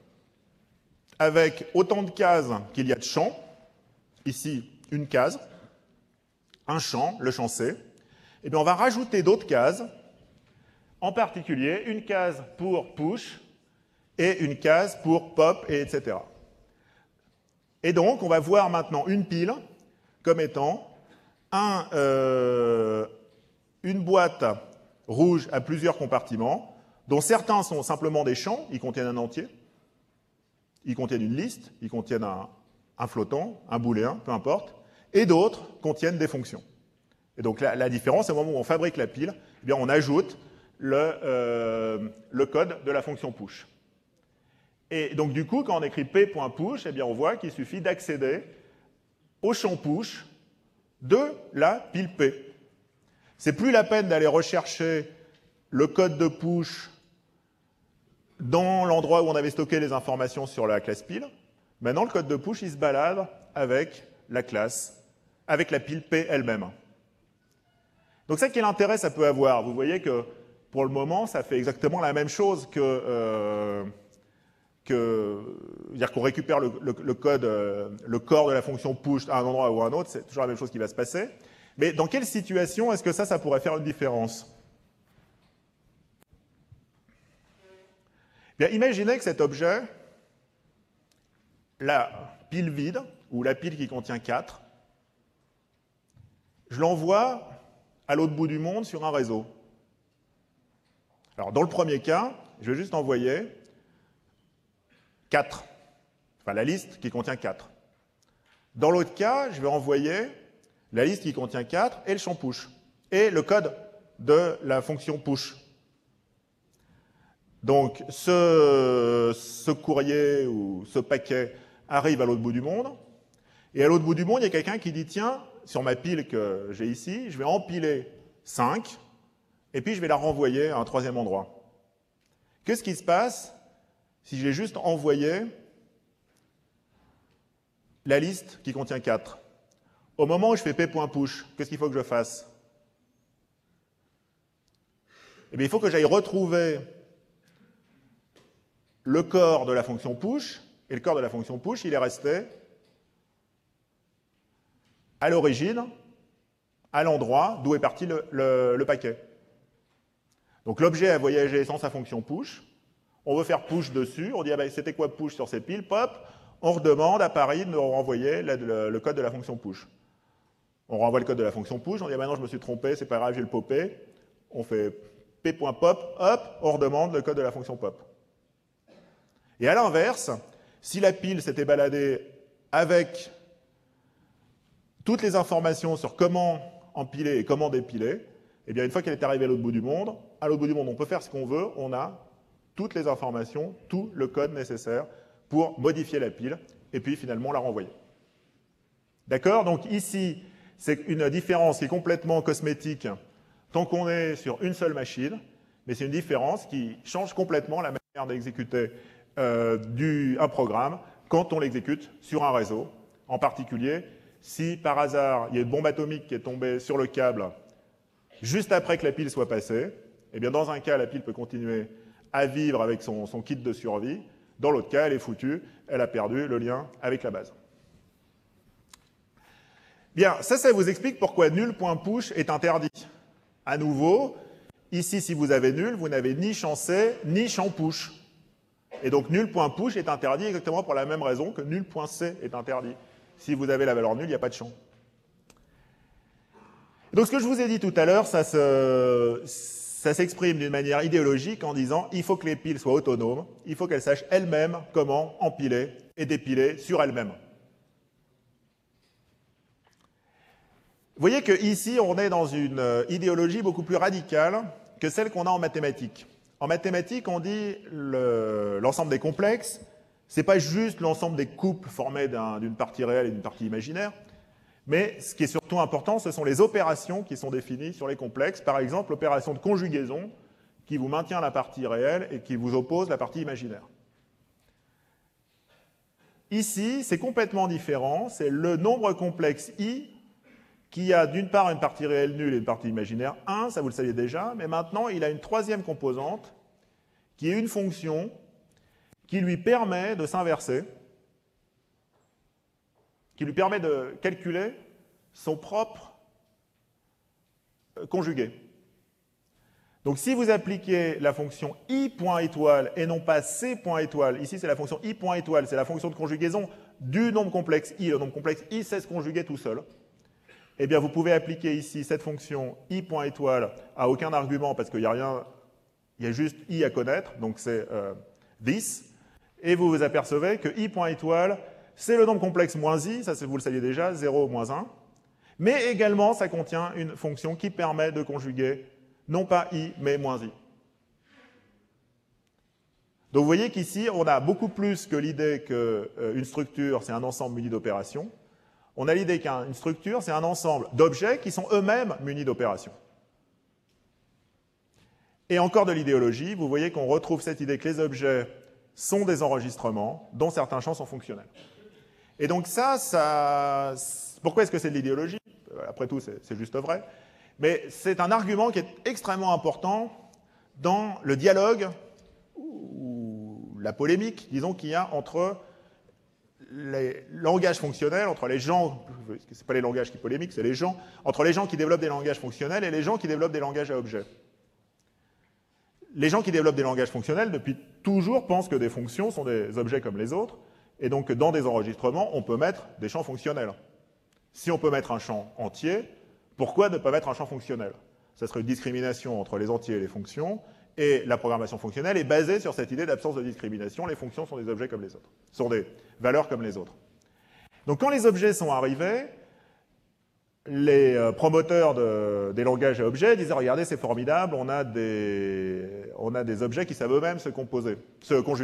[SPEAKER 1] avec autant de cases qu'il y a de champs, ici une case, un champ, le champ C, eh bien on va rajouter d'autres cases, en particulier une case pour push et une case pour pop, et etc. Et donc, on va voir maintenant une pile comme étant une boîte rouge à plusieurs compartiments, dont certains sont simplement des champs, ils contiennent un entier, ils contiennent une liste, ils contiennent un flottant, un booléen, peu importe, et d'autres contiennent des fonctions. Et donc la différence, c'est au moment où on fabrique la pile, eh bien, on ajoute le code de la fonction push. Et donc du coup, quand on écrit p.push, eh bien, on voit qu'il suffit d'accéder au champ push de la pile P. C'est plus la peine d'aller rechercher le code de push dans l'endroit où on avait stocké les informations sur la classe pile. Maintenant, le code de push, il se balade avec la classe, avec la pile P elle-même. Donc ça, quel intérêt ça peut avoir? Vous voyez que pour le moment, ça fait exactement la même chose c'est-à-dire qu'on récupère le code, le corps de la fonction push à un endroit ou à un autre, c'est toujours la même chose qui va se passer. Mais dans quelle situation est-ce que ça pourrait faire une différence? Bien, imaginez que cet objet, la pile vide, ou la pile qui contient 4, je l'envoie à l'autre bout du monde sur un réseau. Alors, dans le premier cas, je vais juste envoyer 4, enfin la liste qui contient 4. Dans l'autre cas, je vais envoyer la liste qui contient 4 et le champ push, et le code de la fonction push. Donc, ce courrier ou ce paquet arrive à l'autre bout du monde, et à l'autre bout du monde, il y a quelqu'un qui dit, tiens, sur ma pile que j'ai ici, je vais empiler 5, et puis je vais la renvoyer à un troisième endroit. Qu'est-ce qui se passe si j'ai juste envoyé la liste qui contient 4? Au moment où je fais p.push, qu'est-ce qu'il faut que je fasse? Eh bien, il faut que j'aille retrouver le corps de la fonction push, et le corps de la fonction push, il est resté à l'origine, à l'endroit d'où est parti le paquet. Donc l'objet a voyagé sans sa fonction push, on veut faire push dessus, on dit ah ben, c'était quoi push sur ces piles, pop, on redemande à Paris de nous renvoyer le code de la fonction push. On renvoie le code de la fonction push, on dit ah ben non je me suis trompé, c'est pas grave, j'ai le popé, on fait p.pop, hop, on redemande le code de la fonction pop. Et à l'inverse, si la pile s'était baladée avec toutes les informations sur comment empiler et comment dépiler, eh bien, une fois qu'elle est arrivée à l'autre bout du monde, on peut faire ce qu'on veut, on a toutes les informations, tout le code nécessaire pour modifier la pile, et puis finalement la renvoyer. D'accord? Donc ici, c'est une différence qui est complètement cosmétique tant qu'on est sur une seule machine, mais c'est une différence qui change complètement la manière d'exécuter un programme quand on l'exécute sur un réseau. En particulier, si par hasard il y a une bombe atomique qui est tombée sur le câble juste après que la pile soit passée, eh bien dans un cas, la pile peut continuer à vivre avec son kit de survie. Dans l'autre cas, elle est foutue, elle a perdu le lien avec la base. Bien, ça vous explique pourquoi nul.push est interdit. À nouveau, ici, si vous avez nul, vous n'avez ni champ C, ni champ push. Et donc nul.push est interdit exactement pour la même raison que nul.c est interdit. Si vous avez la valeur nulle, il n'y a pas de champ. Donc ce que je vous ai dit tout à l'heure, ça s'exprime d'une manière idéologique en disant il faut que les piles soient autonomes, il faut qu'elles sachent elles-mêmes comment empiler et dépiler sur elles-mêmes. Vous voyez qu'ici, on est dans une idéologie beaucoup plus radicale que celle qu'on a en mathématiques. En mathématiques, on dit l'ensemble des complexes, ce n'est pas juste l'ensemble des couples formés d'une partie réelle et d'une partie imaginaire, mais ce qui est surtout important, ce sont les opérations qui sont définies sur les complexes. Par exemple, l'opération de conjugaison qui vous maintient la partie réelle et qui vous oppose la partie imaginaire. Ici, c'est complètement différent, c'est le nombre complexe I qui a d'une part une partie réelle nulle et une partie imaginaire 1, ça vous le saviez déjà, mais maintenant il a une troisième composante qui est une fonction qui lui permet de s'inverser, qui lui permet de calculer son propre conjugué. Donc si vous appliquez la fonction i.étoile et non pas c.étoile, ici c'est la fonction i.étoile, c'est la fonction de conjugaison du nombre complexe i, le nombre complexe i sait se conjuguer tout seul. Eh bien, vous pouvez appliquer ici cette fonction i.étoile à aucun argument parce qu'il n'y a rien, il y a juste i à connaître, donc c'est this, et vous vous apercevez que i.étoile, c'est le nombre complexe moins i, ça vous le saviez déjà, 0 moins 1, mais également ça contient une fonction qui permet de conjuguer non pas i, mais moins i. Donc vous voyez qu'ici, on a beaucoup plus que l'idée qu'une structure, c'est un ensemble muni d'opérations. On a l'idée qu'une structure, c'est un ensemble d'objets qui sont eux-mêmes munis d'opérations. Et encore de l'idéologie, vous voyez qu'on retrouve cette idée que les objets sont des enregistrements dont certains champs sont fonctionnels. Et donc ça pourquoi est-ce que c'est de l'idéologie? Après tout, c'est juste vrai. Mais c'est un argument qui est extrêmement important dans le dialogue ou la polémique, disons, qu'il y a entre les langages fonctionnels, entre les gens, ce n'est pas les langages qui polémiquent, c'est les gens, entre les gens qui développent des langages fonctionnels et les gens qui développent des langages à objets. Les gens qui développent des langages fonctionnels, depuis toujours, pensent que des fonctions sont des objets comme les autres, et donc dans des enregistrements, on peut mettre des champs fonctionnels. Si on peut mettre un champ entier, pourquoi ne pas mettre un champ fonctionnel? Ça serait une discrimination entre les entiers et les fonctions, et la programmation fonctionnelle est basée sur cette idée d'absence de discrimination. Les fonctions sont des objets comme les autres, sont des valeurs comme les autres. Donc quand les objets sont arrivés, les promoteurs des langages à objets disaient « Regardez, c'est formidable, on a des objets qui savent eux-mêmes se conjuguer. »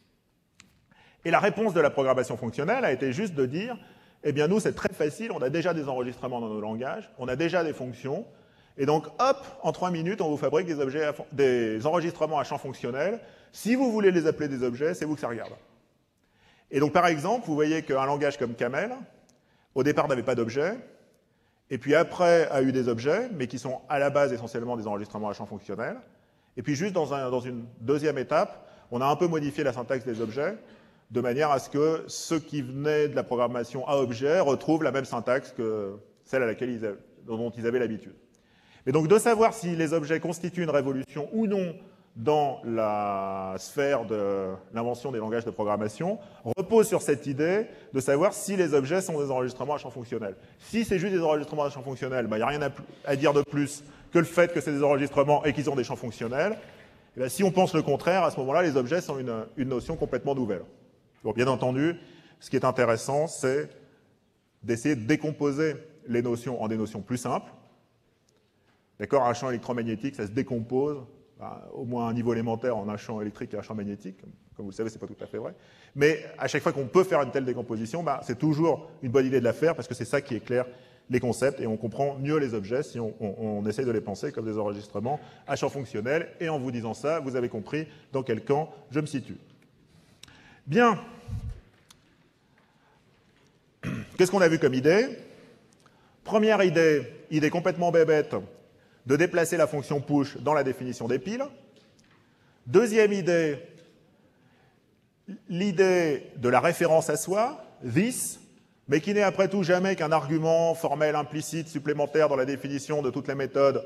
[SPEAKER 1] Et la réponse de la programmation fonctionnelle a été juste de dire « Eh bien, nous, c'est très facile, on a déjà des enregistrements dans nos langages, on a déjà des fonctions, et donc, hop, en 3 minutes, on vous fabrique des enregistrements à champs fonctionnels. Si vous voulez les appeler des objets, c'est vous que ça regarde. » Et donc, par exemple, vous voyez qu'un langage comme Camel, au départ, n'avait pas d'objets, et puis après a eu des objets, mais qui sont à la base essentiellement des enregistrements à champs fonctionnels. Et puis juste dans une deuxième étape, on a un peu modifié la syntaxe des objets, de manière à ce que ceux qui venaient de la programmation à objets retrouvent la même syntaxe que celle dont ils avaient l'habitude. Et donc de savoir si les objets constituent une révolution ou non dans la sphère de l'invention des langages de programmation repose sur cette idée de savoir si les objets sont des enregistrements à champs fonctionnels. Si c'est juste des enregistrements à champs fonctionnels, il n'y a rien à dire de plus que le fait que c'est des enregistrements et qu'ils ont des champs fonctionnels. Et bien, si on pense le contraire, à ce moment-là, les objets sont une notion complètement nouvelle. Bon, bien entendu, ce qui est intéressant, c'est d'essayer de décomposer les notions en des notions plus simples. D'accord, un champ électromagnétique, ça se décompose, au moins à un niveau élémentaire, en un champ électrique et un champ magnétique. Comme vous le savez, ce n'est pas tout à fait vrai. Mais à chaque fois qu'on peut faire une telle décomposition, c'est toujours une bonne idée de la faire parce que c'est ça qui éclaire les concepts et on comprend mieux les objets si on essaie de les penser comme des enregistrements à champ fonctionnel. Et en vous disant ça, vous avez compris dans quel camp je me situe. Bien. Qu'est-ce qu'on a vu comme idée? Première idée, idée complètement bébête, de déplacer la fonction push dans la définition des piles. Deuxième idée, l'idée de la référence à soi, this, mais qui n'est après tout jamais qu'un argument formel implicite supplémentaire dans la définition de toutes les méthodes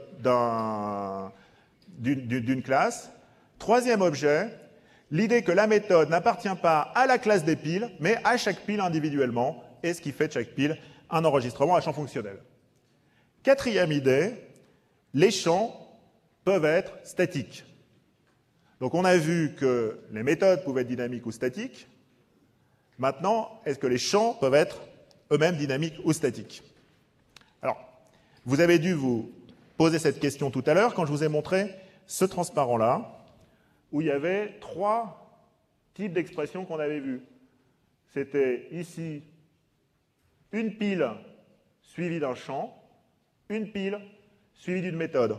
[SPEAKER 1] d'une classe. Troisième objet, l'idée que la méthode n'appartient pas à la classe des piles, mais à chaque pile individuellement, et ce qui fait de chaque pile un enregistrement à champ fonctionnel. Quatrième idée, les champs peuvent être statiques. Donc on a vu que les méthodes pouvaient être dynamiques ou statiques. Maintenant, est-ce que les champs peuvent être eux-mêmes dynamiques ou statiques? Alors, vous avez dû vous poser cette question tout à l'heure quand je vous ai montré ce transparent-là, où il y avait trois types d'expressions qu'on avait vues. C'était ici une pile suivie d'un champ, une pile suivie d'une méthode.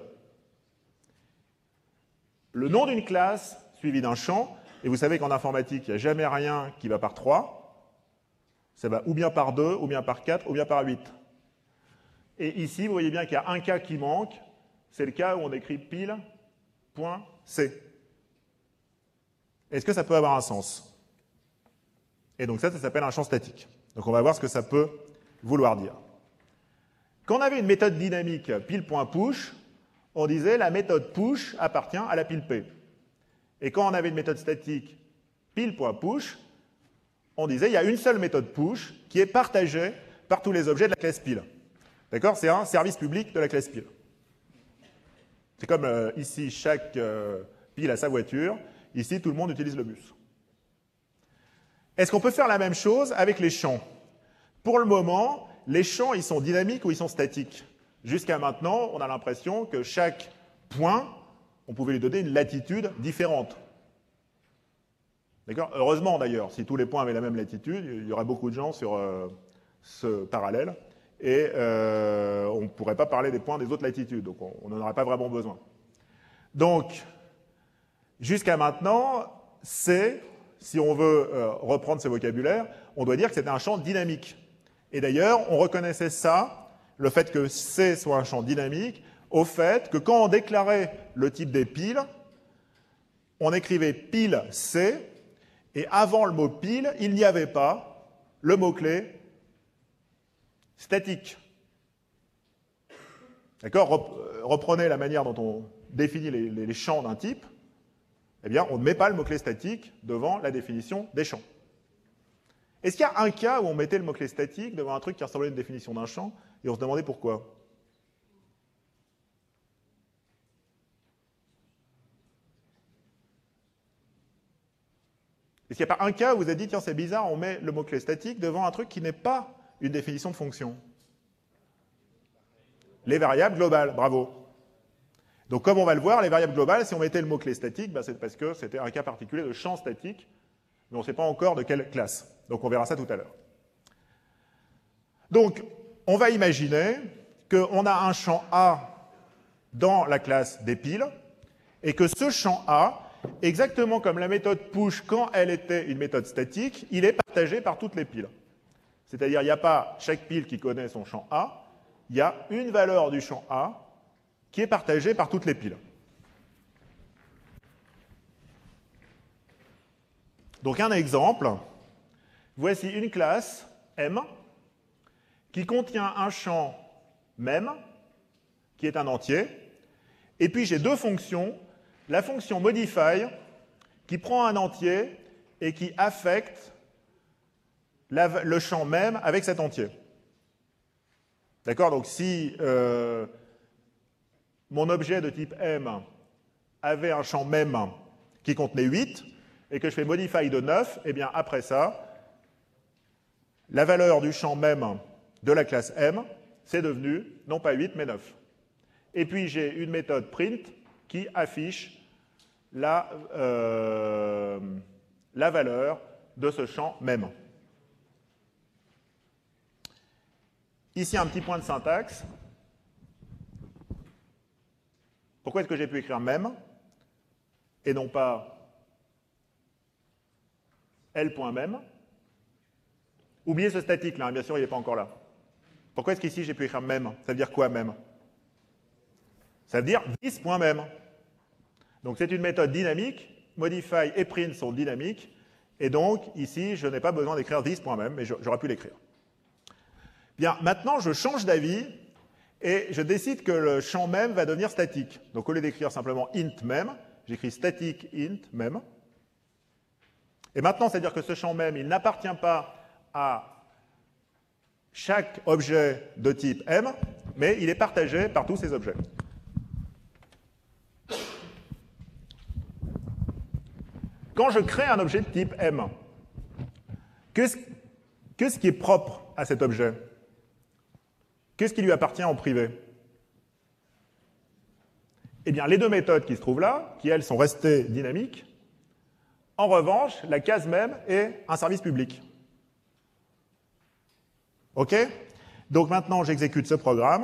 [SPEAKER 1] Le nom d'une classe suivi d'un champ, et vous savez qu'en informatique, il n'y a jamais rien qui va par 3, ça va ou bien par 2, ou bien par 4, ou bien par 8. Et ici, vous voyez bien qu'il y a un cas qui manque, c'est le cas où on écrit pile.c. Est-ce que ça peut avoir un sens? Et donc ça s'appelle un champ statique. Donc on va voir ce que ça peut vouloir dire. Quand on avait une méthode dynamique pile.push, on disait la méthode push appartient à la pile P. Et quand on avait une méthode statique pile.push, on disait il y a une seule méthode push qui est partagée par tous les objets de la classe pile. D'accord? C'est un service public de la classe pile. C'est comme ici, chaque pile a sa voiture. Ici, tout le monde utilise le bus. Est-ce qu'on peut faire la même chose avec les champs? Pour le moment, les champs, ils sont dynamiques ou ils sont statiques? Jusqu'à maintenant, on a l'impression que chaque point, on pouvait lui donner une latitude différente. D'accord? Heureusement d'ailleurs, si tous les points avaient la même latitude, il y aurait beaucoup de gens sur ce parallèle et on ne pourrait pas parler des points des autres latitudes, donc on n'en aurait pas vraiment besoin. Donc, jusqu'à maintenant, c'est, si on veut reprendre ce vocabulaire, on doit dire que c'était un champ dynamique. Et d'ailleurs, on reconnaissait ça, le fait que C soit un champ dynamique, au fait que quand on déclarait le type des piles, on écrivait pile C, et avant le mot pile, il n'y avait pas le mot-clé statique. D'accord? Reprenez la manière dont on définit les champs d'un type. Eh bien, on ne met pas le mot-clé statique devant la définition des champs. Est-ce qu'il y a un cas où on mettait le mot-clé statique devant un truc qui ressemblait à une définition d'un champ et on se demandait pourquoi? Est-ce qu'il n'y a pas un cas où vous avez dit, tiens, c'est bizarre, on met le mot-clé statique devant un truc qui n'est pas une définition de fonction? Les variables globales, bravo. Donc, comme on va le voir, les variables globales, si on mettait le mot-clé statique, c'est parce que c'était un cas particulier de champ statique, mais on ne sait pas encore de quelle classe. Donc, on verra ça tout à l'heure. Donc, on va imaginer qu'on a un champ A dans la classe des piles, et que ce champ A, exactement comme la méthode push quand elle était une méthode statique, il est partagé par toutes les piles. C'est-à-dire, il n'y a pas chaque pile qui connaît son champ A, il y a une valeur du champ A qui est partagée par toutes les piles. Donc un exemple, voici une classe M qui contient un champ mem, qui est un entier, et puis j'ai deux fonctions, la fonction modify, qui prend un entier et qui affecte le champ mem avec cet entier. D'accord? Donc si mon objet de type M avait un champ mem qui contenait 8, et que je fais modify de 9, et bien après ça, la valeur du champ mem de la classe M, c'est devenu non pas 8, mais 9. Et puis j'ai une méthode print qui affiche la valeur de ce champ mem. Ici, un petit point de syntaxe. Pourquoi est-ce que j'ai pu écrire mem et non pas L.mem? Oubliez ce statique là, bien sûr, il n'est pas encore là. Pourquoi est-ce qu'ici j'ai pu écrire mem? Ça veut dire quoi mem? Ça veut dire this.mem. Donc c'est une méthode dynamique, modify et print sont dynamiques, et donc ici je n'ai pas besoin d'écrire this.mem, mais j'aurais pu l'écrire. Bien, maintenant je change d'avis et je décide que le champ mem va devenir statique. Donc au lieu d'écrire simplement int mem, j'écris static int mem. Et maintenant, c'est-à-dire que ce champ mem, il n'appartient pas à chaque objet de type M, mais il est partagé par tous ces objets. Quand je crée un objet de type M, qu'est-ce qui est propre à cet objet? Qu'est-ce qui lui appartient en privé? Eh bien, les deux méthodes qui se trouvent là, qui elles sont restées dynamiques. En revanche, la case même est un service public. OK? Donc maintenant, j'exécute ce programme.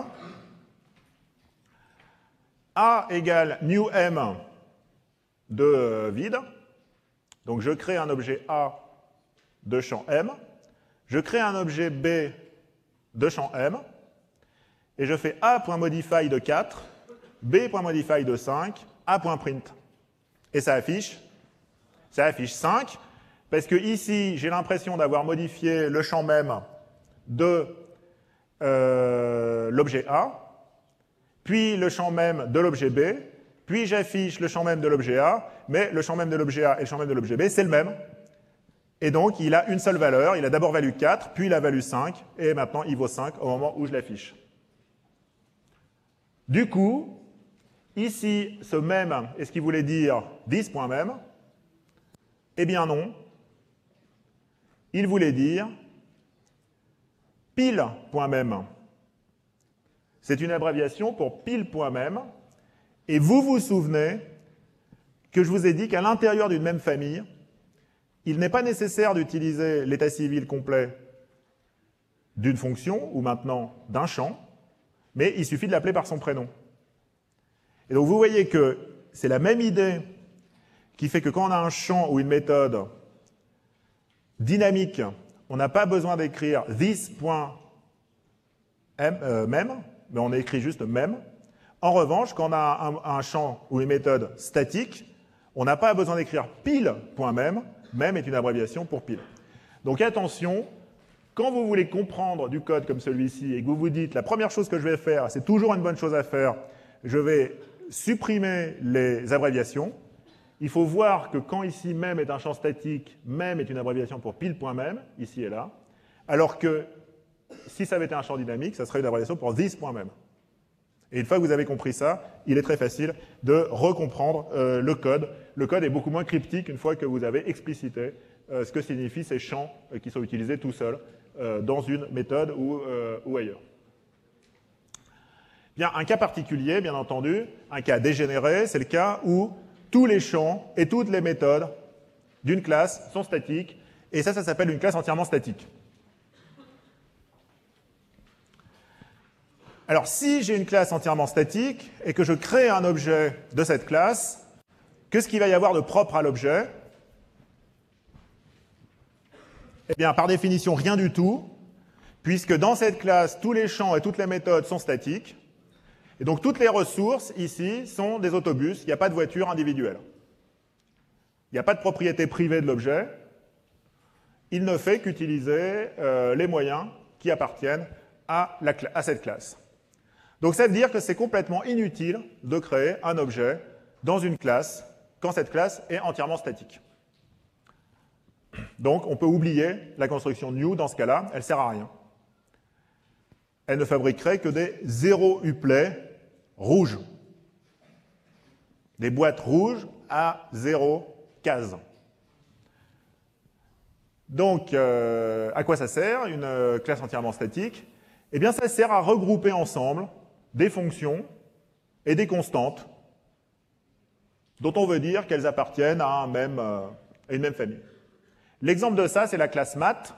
[SPEAKER 1] A égale new M de vide. Donc je crée un objet A de champ M. Je crée un objet B de champ M. Et je fais A.modify de 4, B.modify de 5, A.print. Et ça affiche 5, parce que ici, j'ai l'impression d'avoir modifié le champ même de l'objet A, puis le champ même de l'objet B, puis j'affiche le champ même de l'objet A, mais le champ même de l'objet A et le champ même de l'objet B, c'est le même. Et donc, il a une seule valeur, il a d'abord valu 4, puis il a valu 5, et maintenant il vaut 5 au moment où je l'affiche. Du coup, ici, ce même, est-ce qu'il voulait dire this.mem? Eh bien non. Il voulait dire pile.mem. C'est une abréviation pour pile.mem. Et vous vous souvenez que je vous ai dit qu'à l'intérieur d'une même famille, il n'est pas nécessaire d'utiliser l'état civil complet d'une fonction, ou maintenant d'un champ, mais il suffit de l'appeler par son prénom. Et donc vous voyez que c'est la même idée qui fait que quand on a un champ ou une méthode dynamique, on n'a pas besoin d'écrire this.mem, mais on écrit juste mem. En revanche, quand on a un champ ou une méthode statique, on n'a pas besoin d'écrire pile.mem, mem est une abréviation pour pile. Donc attention, quand vous voulez comprendre du code comme celui-ci et que vous vous dites la première chose que je vais faire, c'est toujours une bonne chose à faire, je vais supprimer les abréviations. Il faut voir que quand ici mem est un champ statique, mem est une abréviation pour pile.mem, ici et là, alors que si ça avait été un champ dynamique, ça serait une abréviation pour this.mem. Et une fois que vous avez compris ça, il est très facile de recomprendre le code. Le code est beaucoup moins cryptique une fois que vous avez explicité ce que signifient ces champs qui sont utilisés tout seuls dans une méthode ou ailleurs. Bien, un cas particulier, bien entendu, un cas dégénéré, c'est le cas où tous les champs et toutes les méthodes d'une classe sont statiques, et ça s'appelle une classe entièrement statique. Alors, si j'ai une classe entièrement statique et que je crée un objet de cette classe, qu'est-ce qu'il va y avoir de propre à l'objet? Eh bien, par définition, rien du tout, puisque dans cette classe, tous les champs et toutes les méthodes sont statiques, et donc toutes les ressources, ici, sont des autobus, il n'y a pas de voiture individuelle. Il n'y a pas de propriété privée de l'objet, il ne fait qu'utiliser les moyens qui appartiennent à cette classe. Donc ça veut dire que c'est complètement inutile de créer un objet dans une classe quand cette classe est entièrement statique. Donc on peut oublier la construction new dans ce cas-là, elle ne sert à rien. Elle ne fabriquerait que des zéro uplets rouges. Des boîtes rouges à 0 cases. Donc, à quoi ça sert, une classe entièrement statique? Eh bien, ça sert à regrouper ensemble des fonctions et des constantes dont on veut dire qu'elles appartiennent à une même famille. L'exemple de ça, c'est la classe math,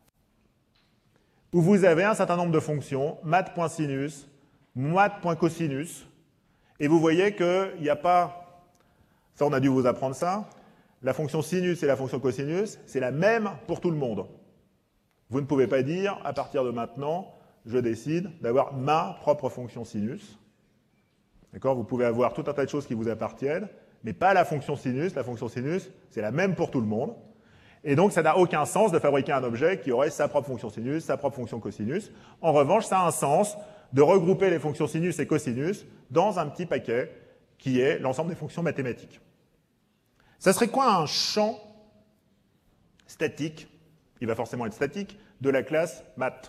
[SPEAKER 1] où vous avez un certain nombre de fonctions, math.sinus, math.cosinus, et vous voyez qu'il n'y a pas, ça on a dû vous apprendre ça, la fonction sinus et la fonction cosinus, c'est la même pour tout le monde. Vous ne pouvez pas dire, à partir de maintenant, je décide d'avoir ma propre fonction sinus. D'accord? Vous pouvez avoir tout un tas de choses qui vous appartiennent, mais pas la fonction sinus. La fonction sinus, c'est la même pour tout le monde. Et donc, ça n'a aucun sens de fabriquer un objet qui aurait sa propre fonction sinus, sa propre fonction cosinus. En revanche, ça a un sens de regrouper les fonctions sinus et cosinus dans un petit paquet qui est l'ensemble des fonctions mathématiques. Ça serait quoi un champ statique, il va forcément être statique, de la classe math?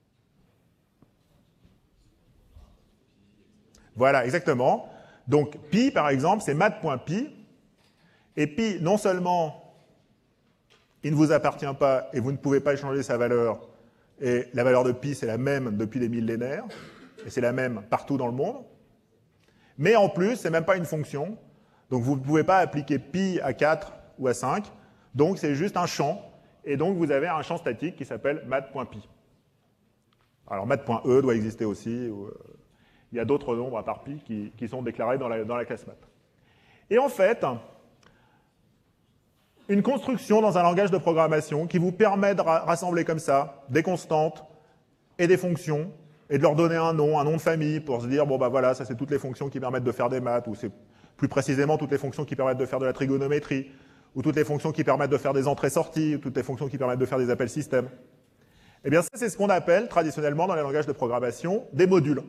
[SPEAKER 1] Voilà, exactement. Donc, pi, par exemple, c'est math.pi. Et pi, non seulement, il ne vous appartient pas et vous ne pouvez pas changer sa valeur, et la valeur de pi, c'est la même depuis des millénaires, et c'est la même partout dans le monde, mais en plus, c'est même pas une fonction, donc vous ne pouvez pas appliquer pi à 4 ou à 5, donc c'est juste un champ, et donc vous avez un champ statique qui s'appelle math.pi. Alors math.e doit exister aussi, il y a d'autres nombres à part pi qui sont déclarés dans la classe math. Et en fait, une construction dans un langage de programmation qui vous permet de rassembler comme ça des constantes et des fonctions et de leur donner un nom de famille pour se dire, bon bah voilà, ça c'est toutes les fonctions qui permettent de faire des maths, ou c'est plus précisément toutes les fonctions qui permettent de faire de la trigonométrie, ou toutes les fonctions qui permettent de faire des entrées-sorties, ou toutes les fonctions qui permettent de faire des appels système. Eh bien ça c'est ce qu'on appelle traditionnellement dans les langages de programmation des modules.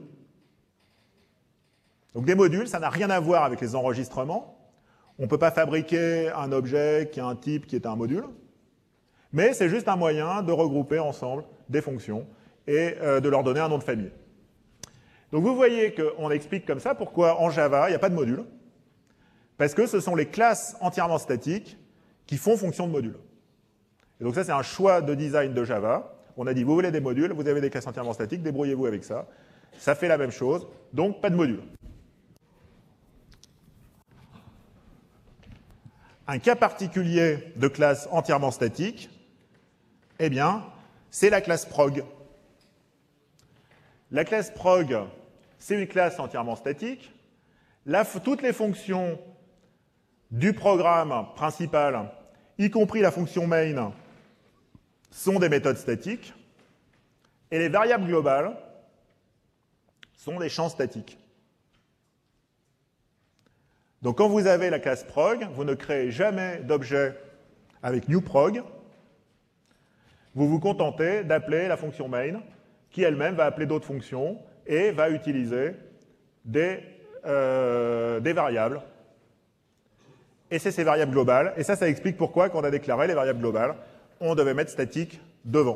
[SPEAKER 1] Donc des modules, ça n'a rien à voir avec les enregistrements. On ne peut pas fabriquer un objet qui a un type qui est un module, mais c'est juste un moyen de regrouper ensemble des fonctions et de leur donner un nom de famille. Donc vous voyez qu'on explique comme ça pourquoi en Java, il n'y a pas de module, parce que ce sont les classes entièrement statiques qui font fonction de module. Et donc ça, c'est un choix de design de Java. On a dit, vous voulez des modules, vous avez des classes entièrement statiques, débrouillez-vous avec ça. Ça fait la même chose, donc pas de module. Un cas particulier de classe entièrement statique, eh bien, c'est la classe prog. La classe prog, c'est une classe entièrement statique. Toutes les fonctions du programme principal, y compris la fonction main, sont des méthodes statiques. Et les variables globales sont des champs statiques. Donc quand vous avez la classe prog, vous ne créez jamais d'objet avec newProg. Vous vous contentez d'appeler la fonction main, qui elle-même va appeler d'autres fonctions et va utiliser des variables. Et c'est ces variables globales. Et ça explique pourquoi, quand on a déclaré les variables globales, on devait mettre statique devant.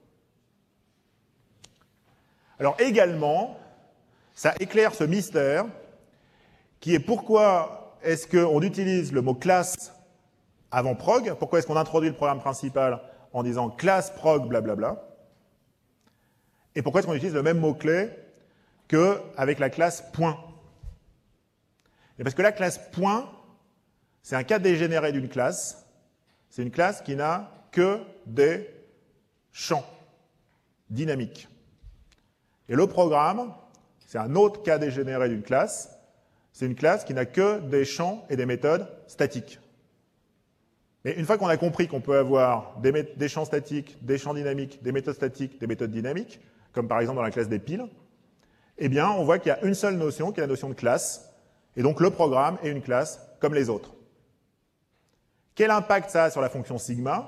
[SPEAKER 1] Alors également, ça éclaire ce mystère qui est pourquoi est-ce qu'on utilise le mot classe avant prog, pourquoi est-ce qu'on introduit le programme principal en disant classe prog blablabla, et pourquoi est-ce qu'on utilise le même mot-clé qu'avec la classe point. Et parce que la classe point, c'est un cas dégénéré d'une classe, c'est une classe qui n'a que des champs dynamiques. Et le programme, c'est un autre cas dégénéré d'une classe, c'est une classe qui n'a que des champs et des méthodes statiques. Mais une fois qu'on a compris qu'on peut avoir des champs statiques, des champs dynamiques, des méthodes statiques, des méthodes dynamiques, comme par exemple dans la classe des piles, eh bien, on voit qu'il y a une seule notion, qui est la notion de classe, et donc le programme est une classe comme les autres. Quel impact ça a sur la fonction sigma?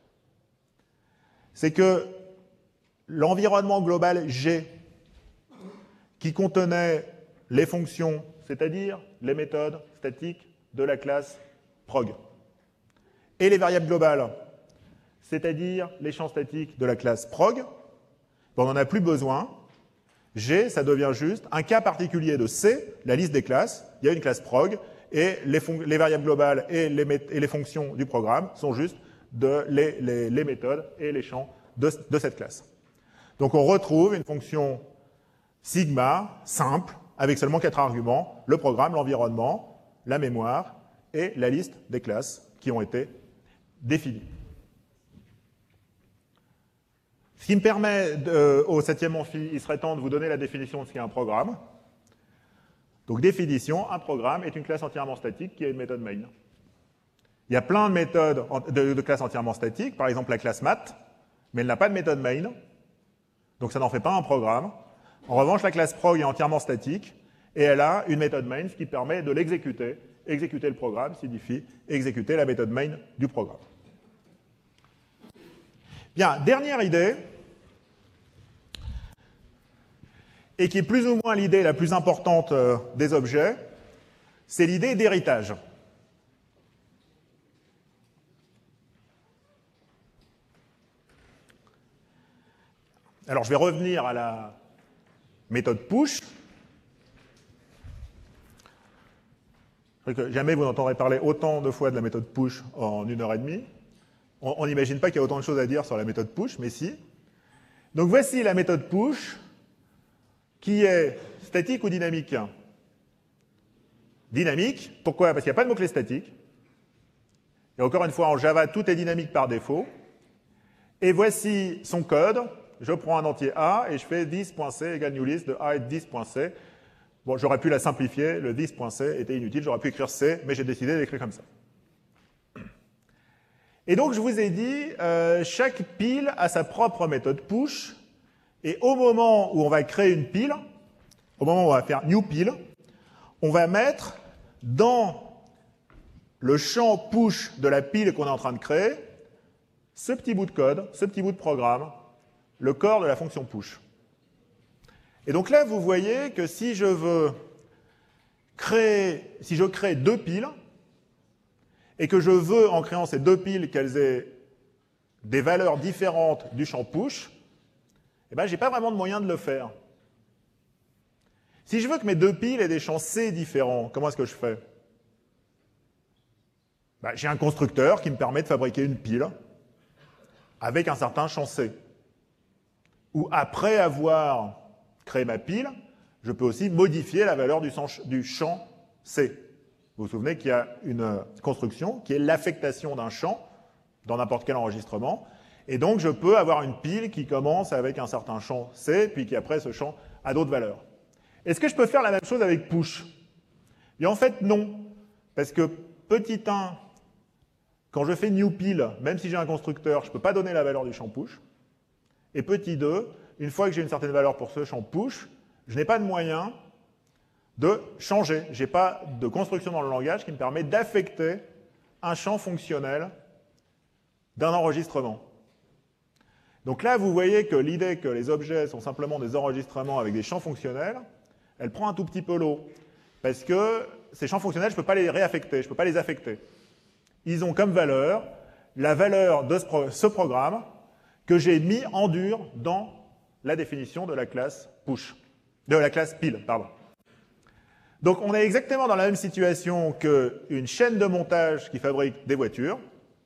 [SPEAKER 1] C'est que l'environnement global G, qui contenait les fonctions, c'est-à-dire les méthodes statiques de la classe prog, et les variables globales, c'est-à-dire les champs statiques de la classe prog, on n'en a plus besoin. G, ça devient juste un cas particulier de C, la liste des classes. Il y a une classe prog, et les variables globales et les fonctions du programme sont juste les méthodes et les champs de cette classe. Donc on retrouve une fonction sigma simple avec seulement 4 arguments, le programme, l'environnement, la mémoire et la liste des classes qui ont été définies. Ce qui me permet, au 7e amphi, il serait temps de vous donner la définition de ce qu'est un programme. Donc définition, un programme est une classe entièrement statique qui a une méthode main. Il y a plein de méthodes de classes entièrement statiques, par exemple la classe math, mais elle n'a pas de méthode main, donc ça n'en fait pas un programme. En revanche, la classe prog est entièrement statique, et elle a une méthode main, ce qui permet de l'exécuter. Exécuter le programme signifie exécuter la méthode main du programme. Bien, dernière idée, et qui est plus ou moins l'idée la plus importante des objets, c'est l'idée d'héritage. Alors, je vais revenir à la méthode push. Jamais vous n'entendrez parler autant de fois de la méthode push en 1h30. On n'imagine pas qu'il y a autant de choses à dire sur la méthode push, mais si. Donc voici la méthode push, qui est statique ou dynamique. Dynamique, pourquoi? Parce qu'il n'y a pas de mot-clé statique. Et encore une fois, en Java, tout est dynamique par défaut. Et voici son code. Je prends un entier A et je fais this.c égale newList de A et 10.c. Bon, j'aurais pu la simplifier, le this.c était inutile, j'aurais pu écrire C, mais j'ai décidé d'écrire comme ça. Et donc, je vous ai dit, chaque pile a sa propre méthode push, et au moment où on va créer une pile, au moment où on va faire new pile, on va mettre dans le champ push de la pile qu'on est en train de créer ce petit bout de code, ce petit bout de programme, le corps de la fonction push. Et donc là, vous voyez que si je crée deux piles, et que je veux, en créant ces deux piles, qu'elles aient des valeurs différentes du champ push, eh ben, je n'ai pas vraiment de moyen de le faire. Si je veux que mes deux piles aient des champs C différents, comment est-ce que je fais? Ben, j'ai un constructeur qui me permet de fabriquer une pile avec un certain champ C. Ou après avoir créé ma pile, je peux aussi modifier la valeur du champ C. Vous vous souvenez qu'il y a une construction qui est l'affectation d'un champ dans n'importe quel enregistrement. Et donc, je peux avoir une pile qui commence avec un certain champ C, puis qui, après, ce champ a d'autres valeurs. Est-ce que je peux faire la même chose avec push? Et en fait, non. Parce que petit 1, quand je fais new pile, même si j'ai un constructeur, je ne peux pas donner la valeur du champ push. Et petit 2, une fois que j'ai une certaine valeur pour ce champ push, je n'ai pas de moyen de changer. Je n'ai pas de construction dans le langage qui me permet d'affecter un champ fonctionnel d'un enregistrement. Donc là, vous voyez que l'idée que les objets sont simplement des enregistrements avec des champs fonctionnels, elle prend un tout petit peu l'eau. Parce que ces champs fonctionnels, je ne peux pas les réaffecter, je ne peux pas les affecter. Ils ont comme valeur la valeur de ce programme que j'ai mis en dur dans la définition de la classe push, de la classe pile, pardon. Donc on est exactement dans la même situation qu'une chaîne de montage qui fabrique des voitures.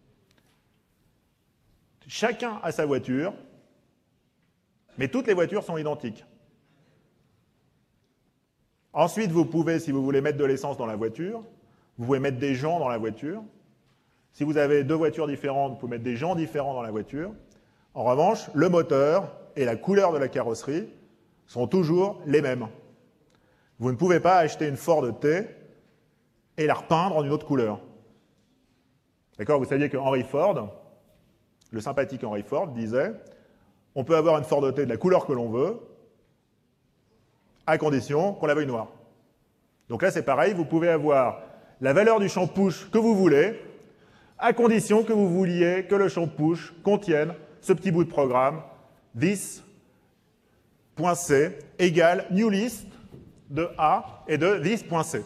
[SPEAKER 1] Chacun a sa voiture, mais toutes les voitures sont identiques. Ensuite, vous pouvez, si vous voulez mettre de l'essence dans la voiture, vous pouvez mettre des gens dans la voiture. Si vous avez deux voitures différentes, vous pouvez mettre des gens différents dans la voiture. En revanche, le moteur et la couleur de la carrosserie sont toujours les mêmes. Vous ne pouvez pas acheter une Ford T et la repeindre en une autre couleur. D'accord? Vous saviez que Henry Ford, le sympathique Henry Ford, disait « On peut avoir une Ford T de la couleur que l'on veut, à condition qu'on la veuille noire. » Donc là, c'est pareil, vous pouvez avoir la valeur du champ push que vous voulez, à condition que vous vouliez que le champ push contienne ce petit bout de programme, this.c égale newList de A et de this.c.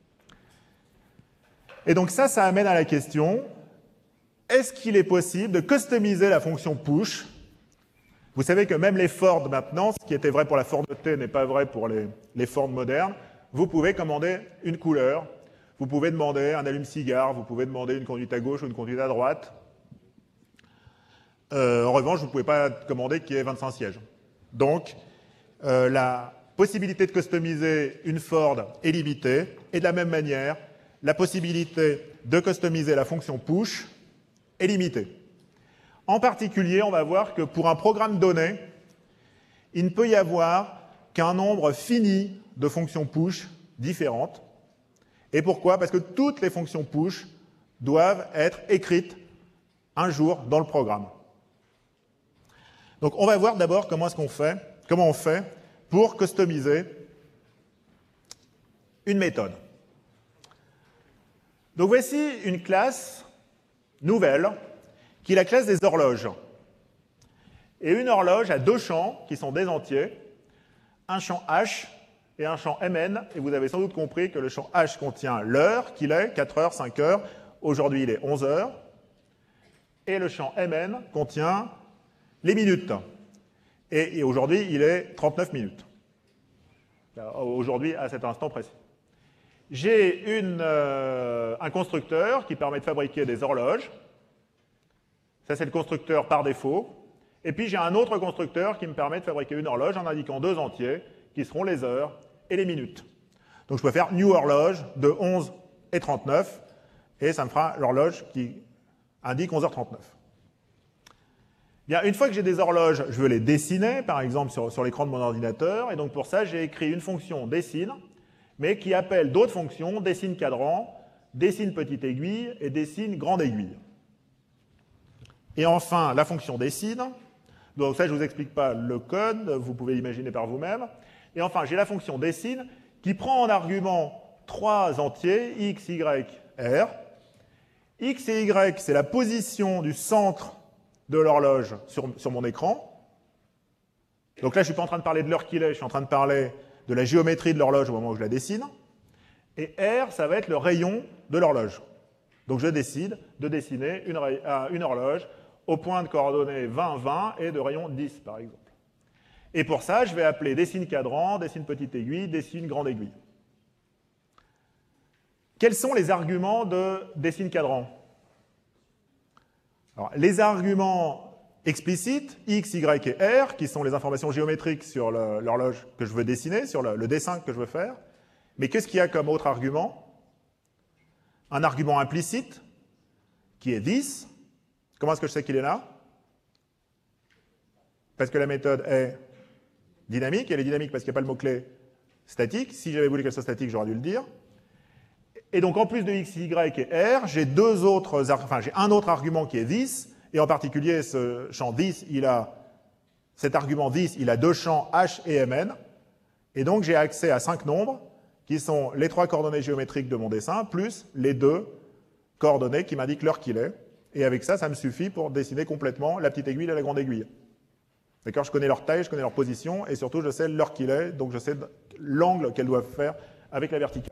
[SPEAKER 1] Et donc ça amène à la question, est-ce qu'il est possible de customiser la fonction push? Vous savez que même les Ford maintenant, ce qui était vrai pour la Ford T n'est pas vrai pour les Ford modernes, vous pouvez commander une couleur, vous pouvez demander un allume-cigare, vous pouvez demander une conduite à gauche ou une conduite à droite. En revanche, vous ne pouvez pas commander qu'il y ait 25 sièges. Donc, la possibilité de customiser une Ford est limitée, et de la même manière, la possibilité de customiser la fonction push est limitée. En particulier, on va voir que pour un programme donné, il ne peut y avoir qu'un nombre fini de fonctions push différentes. Et pourquoi? Parce que toutes les fonctions push doivent être écrites un jour dans le programme. Donc on va voir d'abord comment on fait pour customiser une méthode. Donc voici une classe nouvelle qui est la classe des horloges. Et une horloge a deux champs qui sont des entiers, un champ H et un champ MN, et vous avez sans doute compris que le champ H contient l'heure qu'il est, 4 heures, 5 heures, aujourd'hui il est 11 heures, et le champ MN contient les minutes, et aujourd'hui il est 39 minutes, aujourd'hui à cet instant précis. J'ai un constructeur qui permet de fabriquer des horloges, ça c'est le constructeur par défaut, et puis j'ai un autre constructeur qui me permet de fabriquer une horloge en indiquant deux entiers, qui seront les heures et les minutes. Donc je peux faire new horloge de 11 et 39, et ça me fera l'horloge qui indique 11h39. Bien, une fois que j'ai des horloges, je veux les dessiner, par exemple sur l'écran de mon ordinateur, et donc pour ça j'ai écrit une fonction dessine, mais qui appelle d'autres fonctions, dessine cadran, dessine petite aiguille et dessine grande aiguille. Et enfin, la fonction dessine, donc ça je ne vous explique pas le code, vous pouvez l'imaginer par vous-même. Et enfin, j'ai la fonction dessine qui prend en argument trois entiers, x, y, r. X et y, c'est la position du centre de l'horloge sur mon écran. Donc là, je ne suis pas en train de parler de l'heure qu'il est, je suis en train de parler de la géométrie de l'horloge au moment où je la dessine. Et R, ça va être le rayon de l'horloge. Donc je décide de dessiner une horloge au point de coordonnées 20, 20 et de rayon 10, par exemple. Et pour ça, je vais appeler dessine cadran, dessine petite aiguille, dessine grande aiguille. Quels sont les arguments de dessine cadran? Alors, les arguments explicites, x, y et r, qui sont les informations géométriques sur l'horloge que je veux dessiner, sur le dessin que je veux faire. Mais qu'est-ce qu'il y a comme autre argument? Un argument implicite, qui est this. Comment est-ce que je sais qu'il est là? Parce que la méthode est dynamique. Elle est dynamique parce qu'il n'y a pas le mot-clé statique. Si j'avais voulu qu'elle soit statique, j'aurais dû le dire. Et donc, en plus de x, y et r, j'ai j'ai un autre argument qui est this. Et en particulier, ce champ this, cet argument this, il a deux champs h et mn. Et donc, j'ai accès à 5 nombres, qui sont les 3 coordonnées géométriques de mon dessin, plus les 2 coordonnées qui m'indiquent l'heure qu'il est. Et avec ça, ça me suffit pour dessiner complètement la petite aiguille et la grande aiguille. D'accord? Je connais leur taille, je connais leur position, et surtout, je sais l'heure qu'il est, donc je sais l'angle qu'elles doivent faire avec la verticale.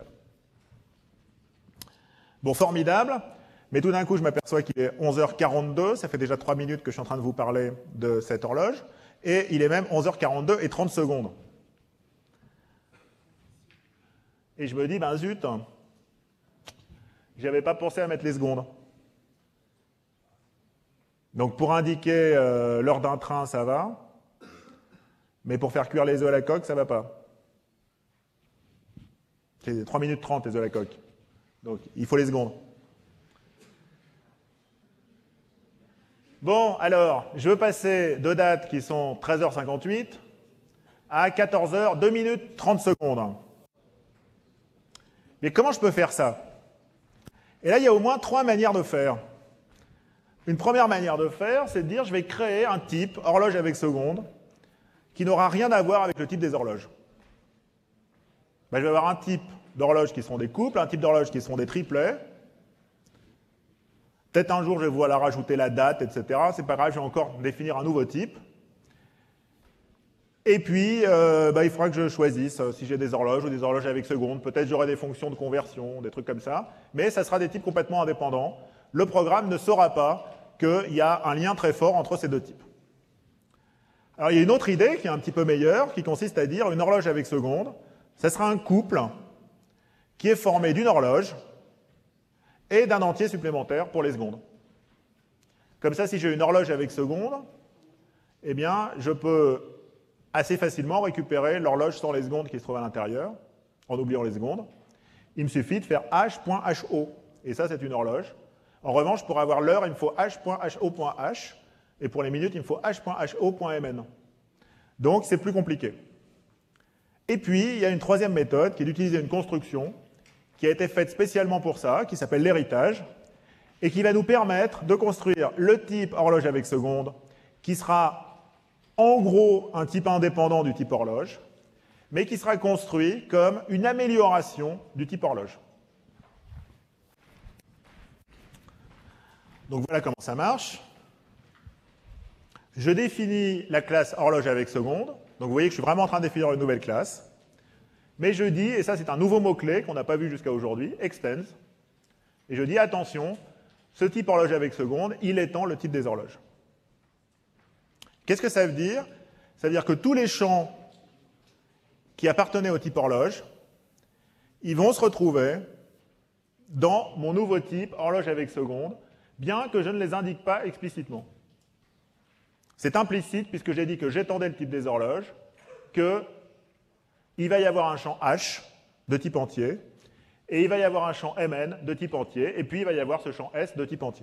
[SPEAKER 1] Bon, formidable. Mais tout d'un coup, je m'aperçois qu'il est 11h42. Ça fait déjà 3 minutes que je suis en train de vous parler de cette horloge. Et il est même 11h42 et 30 secondes. Et je me dis, ben zut, j'avais pas pensé à mettre les secondes. Donc pour indiquer l'heure d'un train, ça va. Mais pour faire cuire les œufs à la coque, ça va pas. C'est 3 minutes 30 les œufs à la coque. Donc il faut les secondes. Bon, alors, je veux passer de dates qui sont 13h58 à 14h, 2 minutes 30 secondes. Mais comment je peux faire ça? Et là, il y a au moins 3 manières de faire. Une première manière de faire, c'est de dire je vais créer un type, horloge avec seconde, qui n'aura rien à voir avec le type des horloges. Ben, je vais avoir un type d'horloges qui seront des couples, un type d'horloges qui seront des triplets. Peut-être un jour, je vais vouloir rajouter la date, etc. C'est pas grave, je vais encore définir un nouveau type. Et puis, il faudra que je choisisse si j'ai des horloges ou des horloges avec seconde. Peut-être j'aurai des fonctions de conversion, des trucs comme ça. Mais ça sera des types complètement indépendants. Le programme ne saura pas qu'il y a un lien très fort entre ces deux types. Alors, il y a une autre idée qui est un petit peu meilleure, qui consiste à dire une horloge avec seconde, ça sera un couple qui est formé d'une horloge et d'un entier supplémentaire pour les secondes. Comme ça, si j'ai une horloge avec secondes, eh bien, je peux assez facilement récupérer l'horloge sans les secondes qui se trouve à l'intérieur, en oubliant les secondes. Il me suffit de faire h.ho, et ça, c'est une horloge. En revanche, pour avoir l'heure, il me faut h.ho.h, et pour les minutes, il me faut h.ho.mn. Donc, c'est plus compliqué. Et puis, il y a une troisième méthode qui est d'utiliser une construction qui a été faite spécialement pour ça, qui s'appelle l'héritage, et qui va nous permettre de construire le type horloge avec seconde, qui sera en gros un type indépendant du type horloge, mais qui sera construit comme une amélioration du type horloge. Donc voilà comment ça marche. Je définis la classe horloge avec seconde. Donc vous voyez que je suis vraiment en train de définir une nouvelle classe. Mais je dis, et ça c'est un nouveau mot-clé qu'on n'a pas vu jusqu'à aujourd'hui, extends. Et je dis, attention, ce type horloge avec seconde, il étend le type des horloges. Qu'est-ce que ça veut dire? Ça veut dire que tous les champs qui appartenaient au type horloge, ils vont se retrouver dans mon nouveau type horloge avec seconde, bien que je ne les indique pas explicitement. C'est implicite puisque j'ai dit que j'étendais le type des horloges, qu'il va y avoir un champ H de type entier, et il va y avoir un champ Mn de type entier, et puis il va y avoir ce champ S de type entier.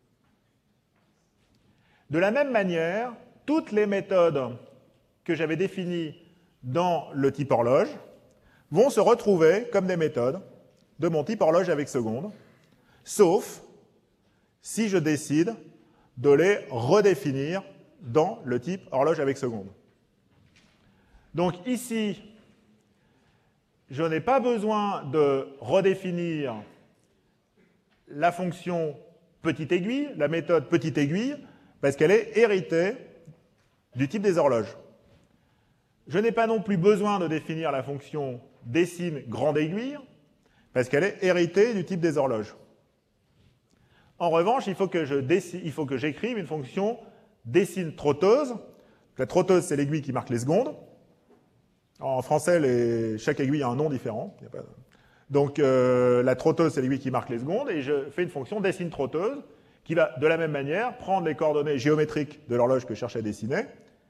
[SPEAKER 1] De la même manière, toutes les méthodes que j'avais définies dans le type horloge vont se retrouver comme des méthodes de mon type horloge avec seconde, sauf si je décide de les redéfinir dans le type horloge avec seconde. Donc ici, je n'ai pas besoin de redéfinir la fonction petite aiguille, la méthode petite aiguille, parce qu'elle est héritée du type des horloges. Je n'ai pas non plus besoin de définir la fonction dessine grande aiguille, parce qu'elle est héritée du type des horloges. En revanche, il faut que j'écrive une fonction dessine trotteuse. La trotteuse, c'est l'aiguille qui marque les secondes. En français, chaque aiguille a un nom différent. Donc, la trotteuse, c'est l'aiguille qui marque les secondes, et je fais une fonction dessine trotteuse qui va, de la même manière, prendre les coordonnées géométriques de l'horloge que je cherche à dessiner,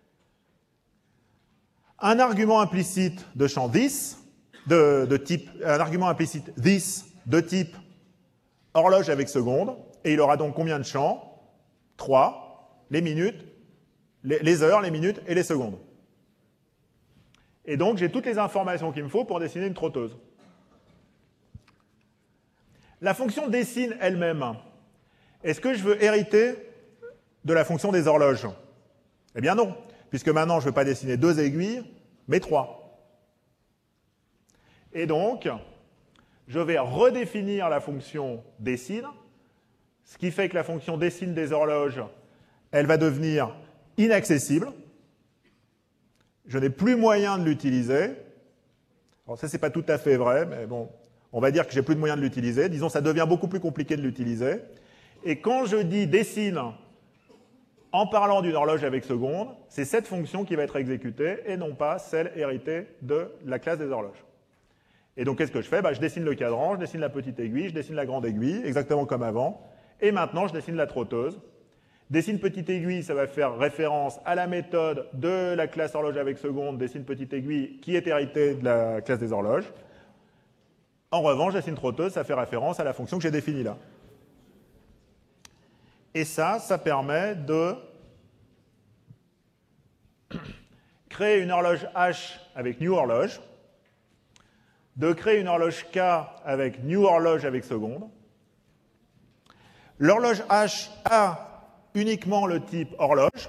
[SPEAKER 1] un argument implicite de champ this, un argument implicite this de type horloge avec seconde, et il aura donc combien de champs? 3, les minutes, les heures, les minutes et les secondes. Et donc, j'ai toutes les informations qu'il me faut pour dessiner une trotteuse. La fonction dessine elle-même, est-ce que je veux hériter de la fonction des horloges? Eh bien non, puisque maintenant, je ne veux pas dessiner 2 aiguilles, mais 3. Et donc, je vais redéfinir la fonction dessine, ce qui fait que la fonction dessine des horloges, elle va devenir inaccessible. Je n'ai plus moyen de l'utiliser. Alors ça, c'est pas tout à fait vrai, mais bon, on va dire que j'ai plus de moyen de l'utiliser. Disons, ça devient beaucoup plus compliqué de l'utiliser. Et quand je dis dessine en parlant d'une horloge avec seconde, c'est cette fonction qui va être exécutée et non pas celle héritée de la classe des horloges. Et donc, qu'est-ce que je fais? Je dessine le cadran, je dessine la petite aiguille, je dessine la grande aiguille, exactement comme avant. Et maintenant, je dessine la trotteuse. Dessine petite aiguille, ça va faire référence à la méthode de la classe horloge avec seconde, dessine petite aiguille, qui est héritée de la classe des horloges. En revanche, dessine trotteuse, ça fait référence à la fonction que j'ai définie là. Et ça permet de créer une horloge H avec new horloge, de créer une horloge K avec new horloge avec seconde. L'horloge H a uniquement le type horloge,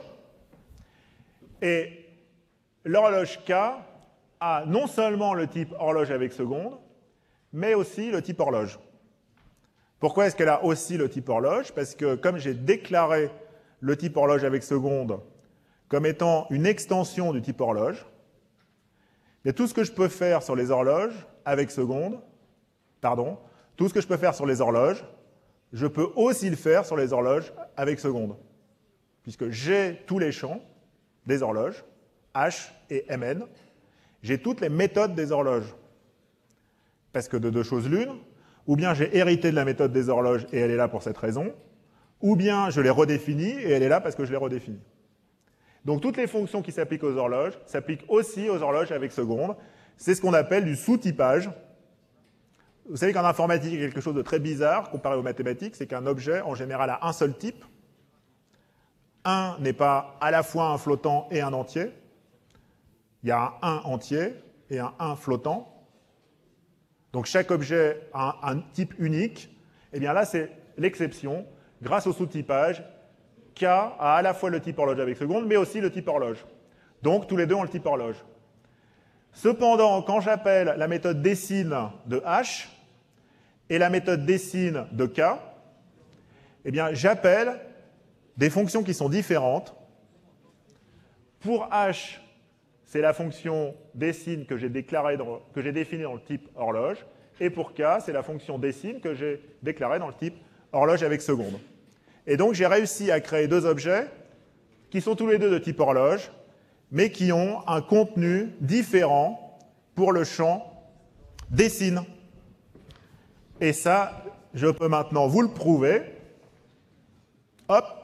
[SPEAKER 1] et l'horloge K a non seulement le type horloge avec seconde, mais aussi le type horloge. Pourquoi est-ce qu'elle a aussi le type horloge? Parce que comme j'ai déclaré le type horloge avec seconde comme étant une extension du type horloge, et tout ce que je peux faire sur les horloges avec seconde, tout ce que je peux faire sur les horloges, je peux aussi le faire sur les horloges avec seconde, puisque j'ai tous les champs des horloges, H et Mn, j'ai toutes les méthodes des horloges. Parce que de deux choses l'une, ou bien j'ai hérité de la méthode des horloges et elle est là pour cette raison, ou bien je l'ai redéfinie et elle est là parce que je l'ai redéfinie. Donc toutes les fonctions qui s'appliquent aux horloges s'appliquent aussi aux horloges avec seconde. C'est ce qu'on appelle du sous-typage. Vous savez qu'en informatique, il y a quelque chose de très bizarre comparé aux mathématiques, c'est qu'un objet, en général, a un seul type. Un n'est pas à la fois un flottant et un entier. Il y a un 1 entier et un 1 flottant. Donc chaque objet a un type unique. Et bien là, c'est l'exception. Grâce au sous-typage, K a à la fois le type horloge avec seconde, mais aussi le type horloge. Donc tous les deux ont le type horloge. Cependant, quand j'appelle la méthode dessine de H et la méthode dessine de K, eh bien j'appelle des fonctions qui sont différentes. Pour H, c'est la fonction dessine que j'ai définie dans le type horloge. Et pour K, c'est la fonction dessine que j'ai déclarée dans le type horloge avec seconde. Et donc, j'ai réussi à créer deux objets qui sont tous les deux de type horloge, mais qui ont un contenu différent pour le champ dessine. Et ça, je peux maintenant vous le prouver. Hop.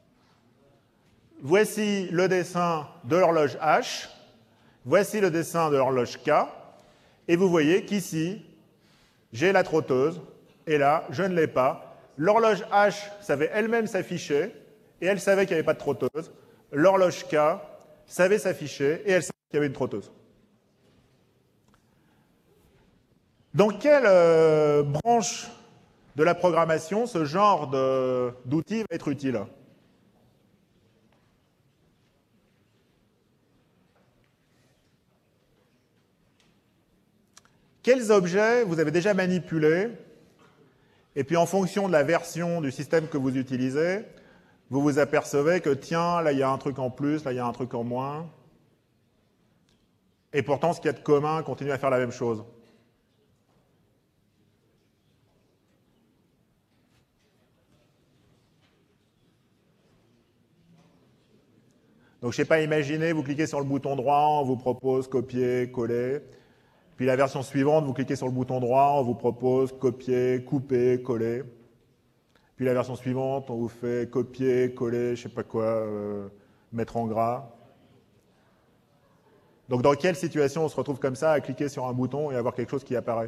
[SPEAKER 1] Voici le dessin de l'horloge H. Voici le dessin de l'horloge K. Et vous voyez qu'ici, j'ai la trotteuse. Et là, je ne l'ai pas. L'horloge H savait elle-même s'afficher. Et elle savait qu'il n'y avait pas de trotteuse. L'horloge K savait s'afficher. Et elle savait qu'il y avait une trotteuse. Dans quelle branche de la programmation ce genre d'outil va être utile ? Quels objets vous avez déjà manipulés? Et puis en fonction de la version du système que vous utilisez, vous vous apercevez que tiens, là il y a un truc en plus, là il y a un truc en moins. Et pourtant, ce qu'il y a de commun continue à faire la même chose. Donc je ne sais pas, imaginez, vous cliquez sur le bouton droit, on vous propose copier, coller. Puis la version suivante, vous cliquez sur le bouton droit, on vous propose copier, couper, coller. Puis la version suivante, on vous fait copier, coller, je ne sais pas quoi, mettre en gras. Donc dans quelle situation on se retrouve comme ça à cliquer sur un bouton et avoir quelque chose qui apparaît?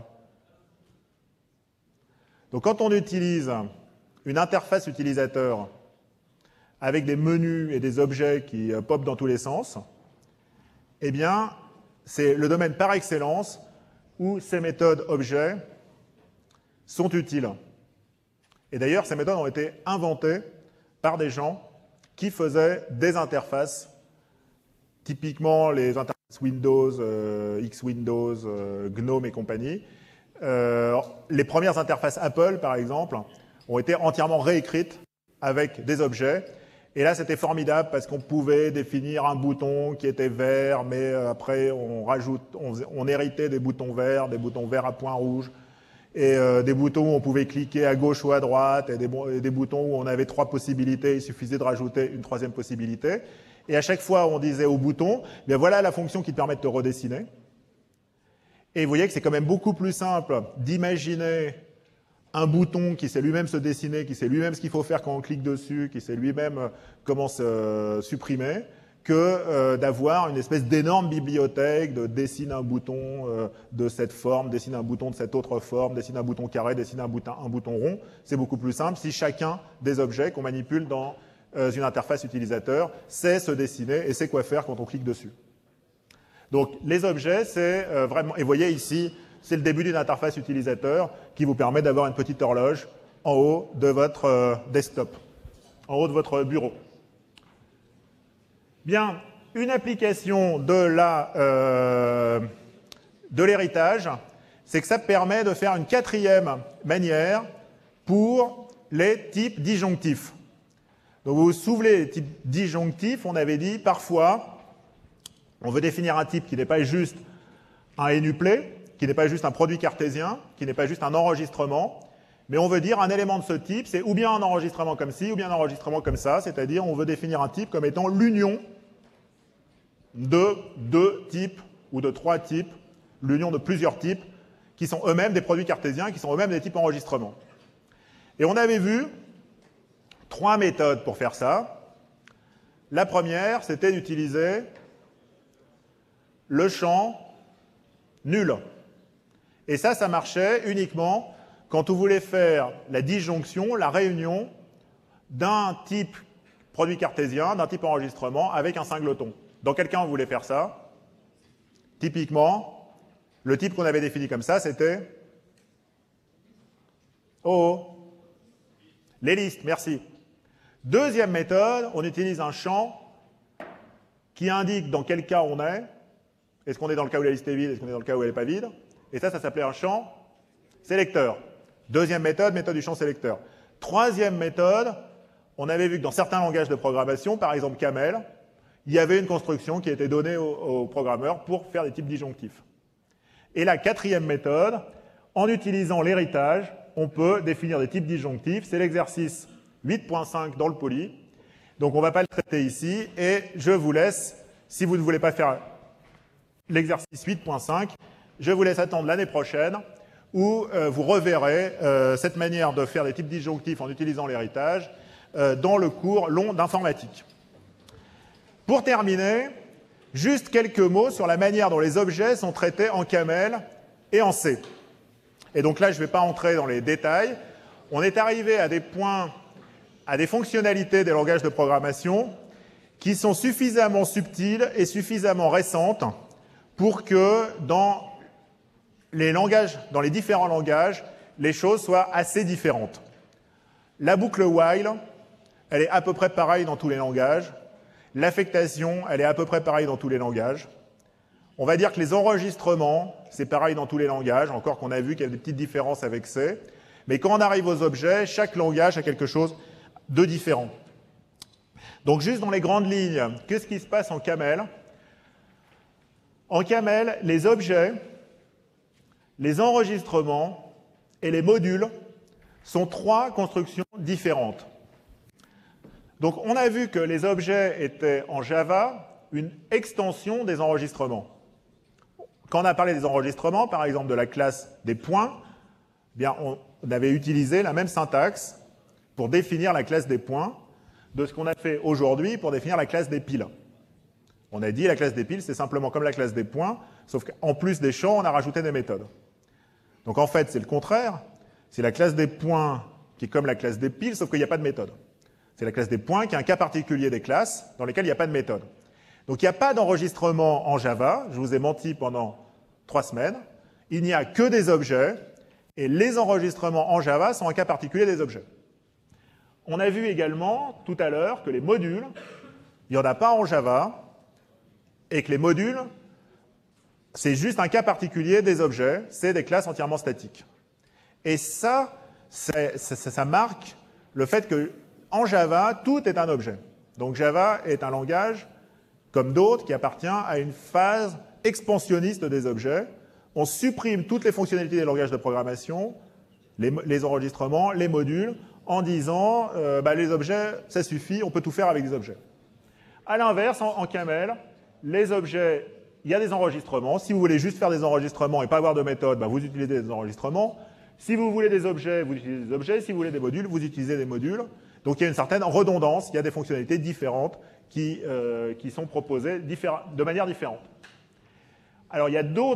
[SPEAKER 1] Donc quand on utilise une interface utilisateur avec des menus et des objets qui popent dans tous les sens, eh bien, c'est le domaine par excellence où ces méthodes objets sont utiles. Et d'ailleurs, ces méthodes ont été inventées par des gens qui faisaient des interfaces, typiquement les interfaces Windows, X-Windows, GNOME et compagnie. Les premières interfaces Apple, par exemple, ont été entièrement réécrites avec des objets. Et là, c'était formidable parce qu'on pouvait définir un bouton qui était vert, mais après, on héritait des boutons verts à points rouges, et des boutons où on pouvait cliquer à gauche ou à droite, et des boutons où on avait 3 possibilités, il suffisait de rajouter une 3e possibilité. Et à chaque fois, on disait au bouton, bien voilà la fonction qui te permet de te redessiner. Et vous voyez que c'est quand même beaucoup plus simple d'imaginer un bouton qui sait lui-même se dessiner, qui sait lui-même ce qu'il faut faire quand on clique dessus, qui sait lui-même comment se supprimer, que d'avoir une espèce d'énorme bibliothèque de dessine un bouton de cette forme, dessine un bouton de cette autre forme, dessine un bouton carré, dessine un bouton rond. C'est beaucoup plus simple si chacun des objets qu'on manipule dans une interface utilisateur sait se dessiner et sait quoi faire quand on clique dessus. Donc les objets, c'est vraiment... Et vous voyez ici, c'est le début d'une interface utilisateur qui vous permet d'avoir une petite horloge en haut de votre desktop, en haut de votre bureau. Bien, une application de l'héritage, c'est que ça permet de faire une 4e manière pour les types disjonctifs. Donc vous vous souvenez des types disjonctifs, on avait dit parfois, on veut définir un type qui n'est pas juste un énuplet, qui n'est pas juste un produit cartésien, qui n'est pas juste un enregistrement, mais on veut dire un élément de ce type, c'est ou bien un enregistrement comme ci, ou bien un enregistrement comme ça, c'est-à-dire on veut définir un type comme étant l'union de 2 types ou de 3 types, l'union de plusieurs types qui sont eux-mêmes des produits cartésiens, qui sont eux-mêmes des types enregistrement. Et on avait vu 3 méthodes pour faire ça. La première, c'était d'utiliser le champ nul. Et ça marchait uniquement quand on voulait faire la disjonction, la réunion d'un type produit cartésien, d'un type enregistrement avec un singleton. Dans quel cas on voulait faire ça? Typiquement, le type qu'on avait défini comme ça, c'était les listes, merci. Deuxième méthode, on utilise un champ qui indique dans quel cas on est. Est-ce qu'on est dans le cas où la liste est vide, est-ce qu'on est dans le cas où elle n'est pas vide? Et ça s'appelait un champ sélecteur. Deuxième méthode, méthode du champ sélecteur. Troisième méthode, on avait vu que dans certains langages de programmation, par exemple Camel, il y avait une construction qui était donnée aux programmeurs pour faire des types disjonctifs. Et la quatrième méthode, en utilisant l'héritage, on peut définir des types disjonctifs. C'est l'exercice 8.5 dans le poly. Donc on ne va pas le traiter ici. Et je vous laisse, si vous ne voulez pas faire l'exercice 8.5, je vous laisse attendre l'année prochaine où vous reverrez cette manière de faire des types disjonctifs en utilisant l'héritage dans le cours long d'informatique. Pour terminer, juste quelques mots sur la manière dont les objets sont traités en Camel et en C. Et donc là, je ne vais pas entrer dans les détails. On est arrivé à des points, à des fonctionnalités des langages de programmation qui sont suffisamment subtiles et suffisamment récentes pour que dans les différents langages, les choses soient assez différentes. La boucle while, elle est à peu près pareille dans tous les langages. L'affectation, elle est à peu près pareille dans tous les langages. On va dire que les enregistrements, c'est pareil dans tous les langages, encore qu'on a vu qu'il y avait des petites différences avec C. Mais quand on arrive aux objets, chaque langage a quelque chose de différent. Donc juste dans les grandes lignes, qu'est-ce qui se passe en Camel? En Camel, les objets, les enregistrements et les modules sont 3 constructions différentes. Donc on a vu que les objets étaient en Java une extension des enregistrements. Quand on a parlé des enregistrements, par exemple de la classe des points, eh bien on avait utilisé la même syntaxe pour définir la classe des points de ce qu'on a fait aujourd'hui pour définir la classe des piles. On a dit la classe des piles, c'est simplement comme la classe des points, sauf qu'en plus des champs, on a rajouté des méthodes. Donc en fait, c'est le contraire. C'est la classe des points qui est comme la classe des piles, sauf qu'il n'y a pas de méthode. C'est la classe des points qui est un cas particulier des classes dans lesquelles il n'y a pas de méthode. Donc il n'y a pas d'enregistrement en Java. Je vous ai menti pendant 3 semaines. Il n'y a que des objets et les enregistrements en Java sont un cas particulier des objets. On a vu également tout à l'heure que les modules, il n'y en a pas en Java et que les modules, c'est juste un cas particulier des objets, c'est des classes entièrement statiques. Et ça marque le fait que en Java, tout est un objet. Donc Java est un langage, comme d'autres, qui appartient à une phase expansionniste des objets. On supprime toutes les fonctionnalités des langages de programmation, les enregistrements, les modules, en disant les objets, ça suffit, on peut tout faire avec des objets. À l'inverse, en Camel, les objets, il y a des enregistrements. Si vous voulez juste faire des enregistrements et pas avoir de méthode, vous utilisez des enregistrements. Si vous voulez des objets, vous utilisez des objets. Si vous voulez des modules, vous utilisez des modules. Donc il y a une certaine redondance, il y a des fonctionnalités différentes qui sont proposées de manière différente. Alors il y a deux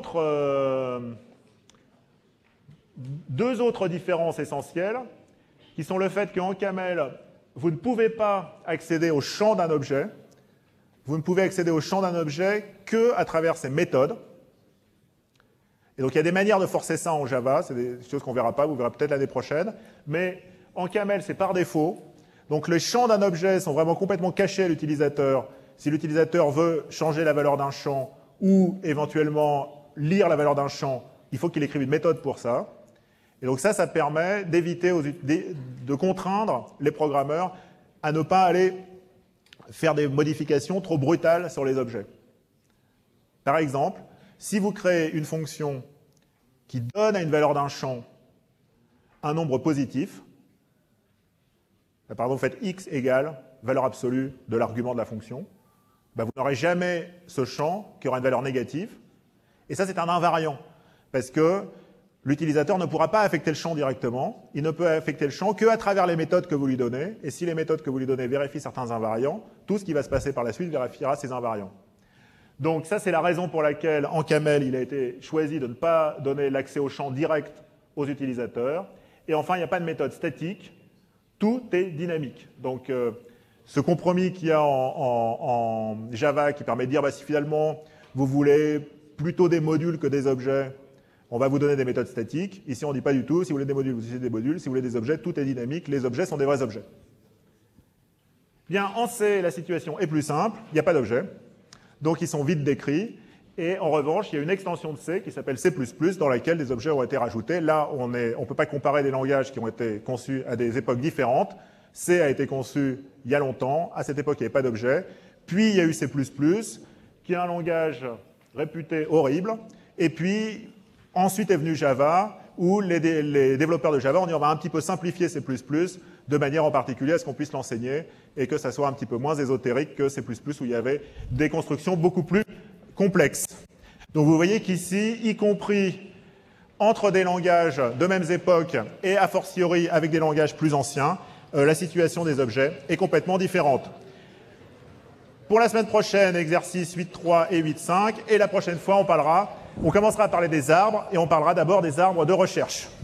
[SPEAKER 1] autres différences essentielles, qui sont le fait qu'en Camel, vous ne pouvez pas accéder au champ d'un objet. Vous ne pouvez accéder au champ d'un objet qu'à travers ses méthodes. Et donc il y a des manières de forcer ça en Java, c'est des choses qu'on ne verra pas, vous verrez peut-être l'année prochaine. Mais en Camel, c'est par défaut. Donc les champs d'un objet sont vraiment complètement cachés à l'utilisateur. Si l'utilisateur veut changer la valeur d'un champ ou éventuellement lire la valeur d'un champ, il faut qu'il écrive une méthode pour ça. Et donc ça permet d'éviter de contraindre les programmeurs à ne pas aller faire des modifications trop brutales sur les objets. Par exemple, si vous créez une fonction qui donne à une valeur d'un champ un nombre positif, par exemple, vous faites x égale valeur absolue de l'argument de la fonction, vous n'aurez jamais ce champ qui aura une valeur négative. Et ça, c'est un invariant. Parce que L'utilisateur ne pourra pas affecter le champ directement, il ne peut affecter le champ qu'à travers les méthodes que vous lui donnez, et si les méthodes que vous lui donnez vérifient certains invariants, tout ce qui va se passer par la suite vérifiera ces invariants. Donc ça, c'est la raison pour laquelle, en Camel, il a été choisi de ne pas donner l'accès au champ direct aux utilisateurs. Et enfin, il n'y a pas de méthode statique, tout est dynamique. Donc ce compromis qu'il y a en Java qui permet de dire, bah, si finalement vous voulez plutôt des modules que des objets, on va vous donner des méthodes statiques. Ici, on ne dit pas du tout. Si vous voulez des modules, vous utilisez des modules. Si vous voulez des objets, tout est dynamique. Les objets sont des vrais objets. Bien, en C, la situation est plus simple. Il n'y a pas d'objets. Donc, ils sont vite décrits. Et en revanche, il y a une extension de C qui s'appelle C++, dans laquelle des objets ont été rajoutés. Là, on ne peut pas comparer des langages qui ont été conçus à des époques différentes. C a été conçu il y a longtemps. À cette époque, il n'y avait pas d'objets. Puis, il y a eu C++, qui est un langage réputé horrible. Et puis, ensuite est venu Java, où les développeurs de Java ont dit on va un petit peu simplifier C++, de manière en particulier à ce qu'on puisse l'enseigner et que ça soit un petit peu moins ésotérique que C++, où il y avait des constructions beaucoup plus complexes. Donc vous voyez qu'ici, y compris entre des langages de mêmes époques et a fortiori avec des langages plus anciens, la situation des objets est complètement différente. Pour la semaine prochaine, exercice 8.3 et 8.5, et la prochaine fois, on commencera à parler des arbres, et on parlera d'abord des arbres de recherche.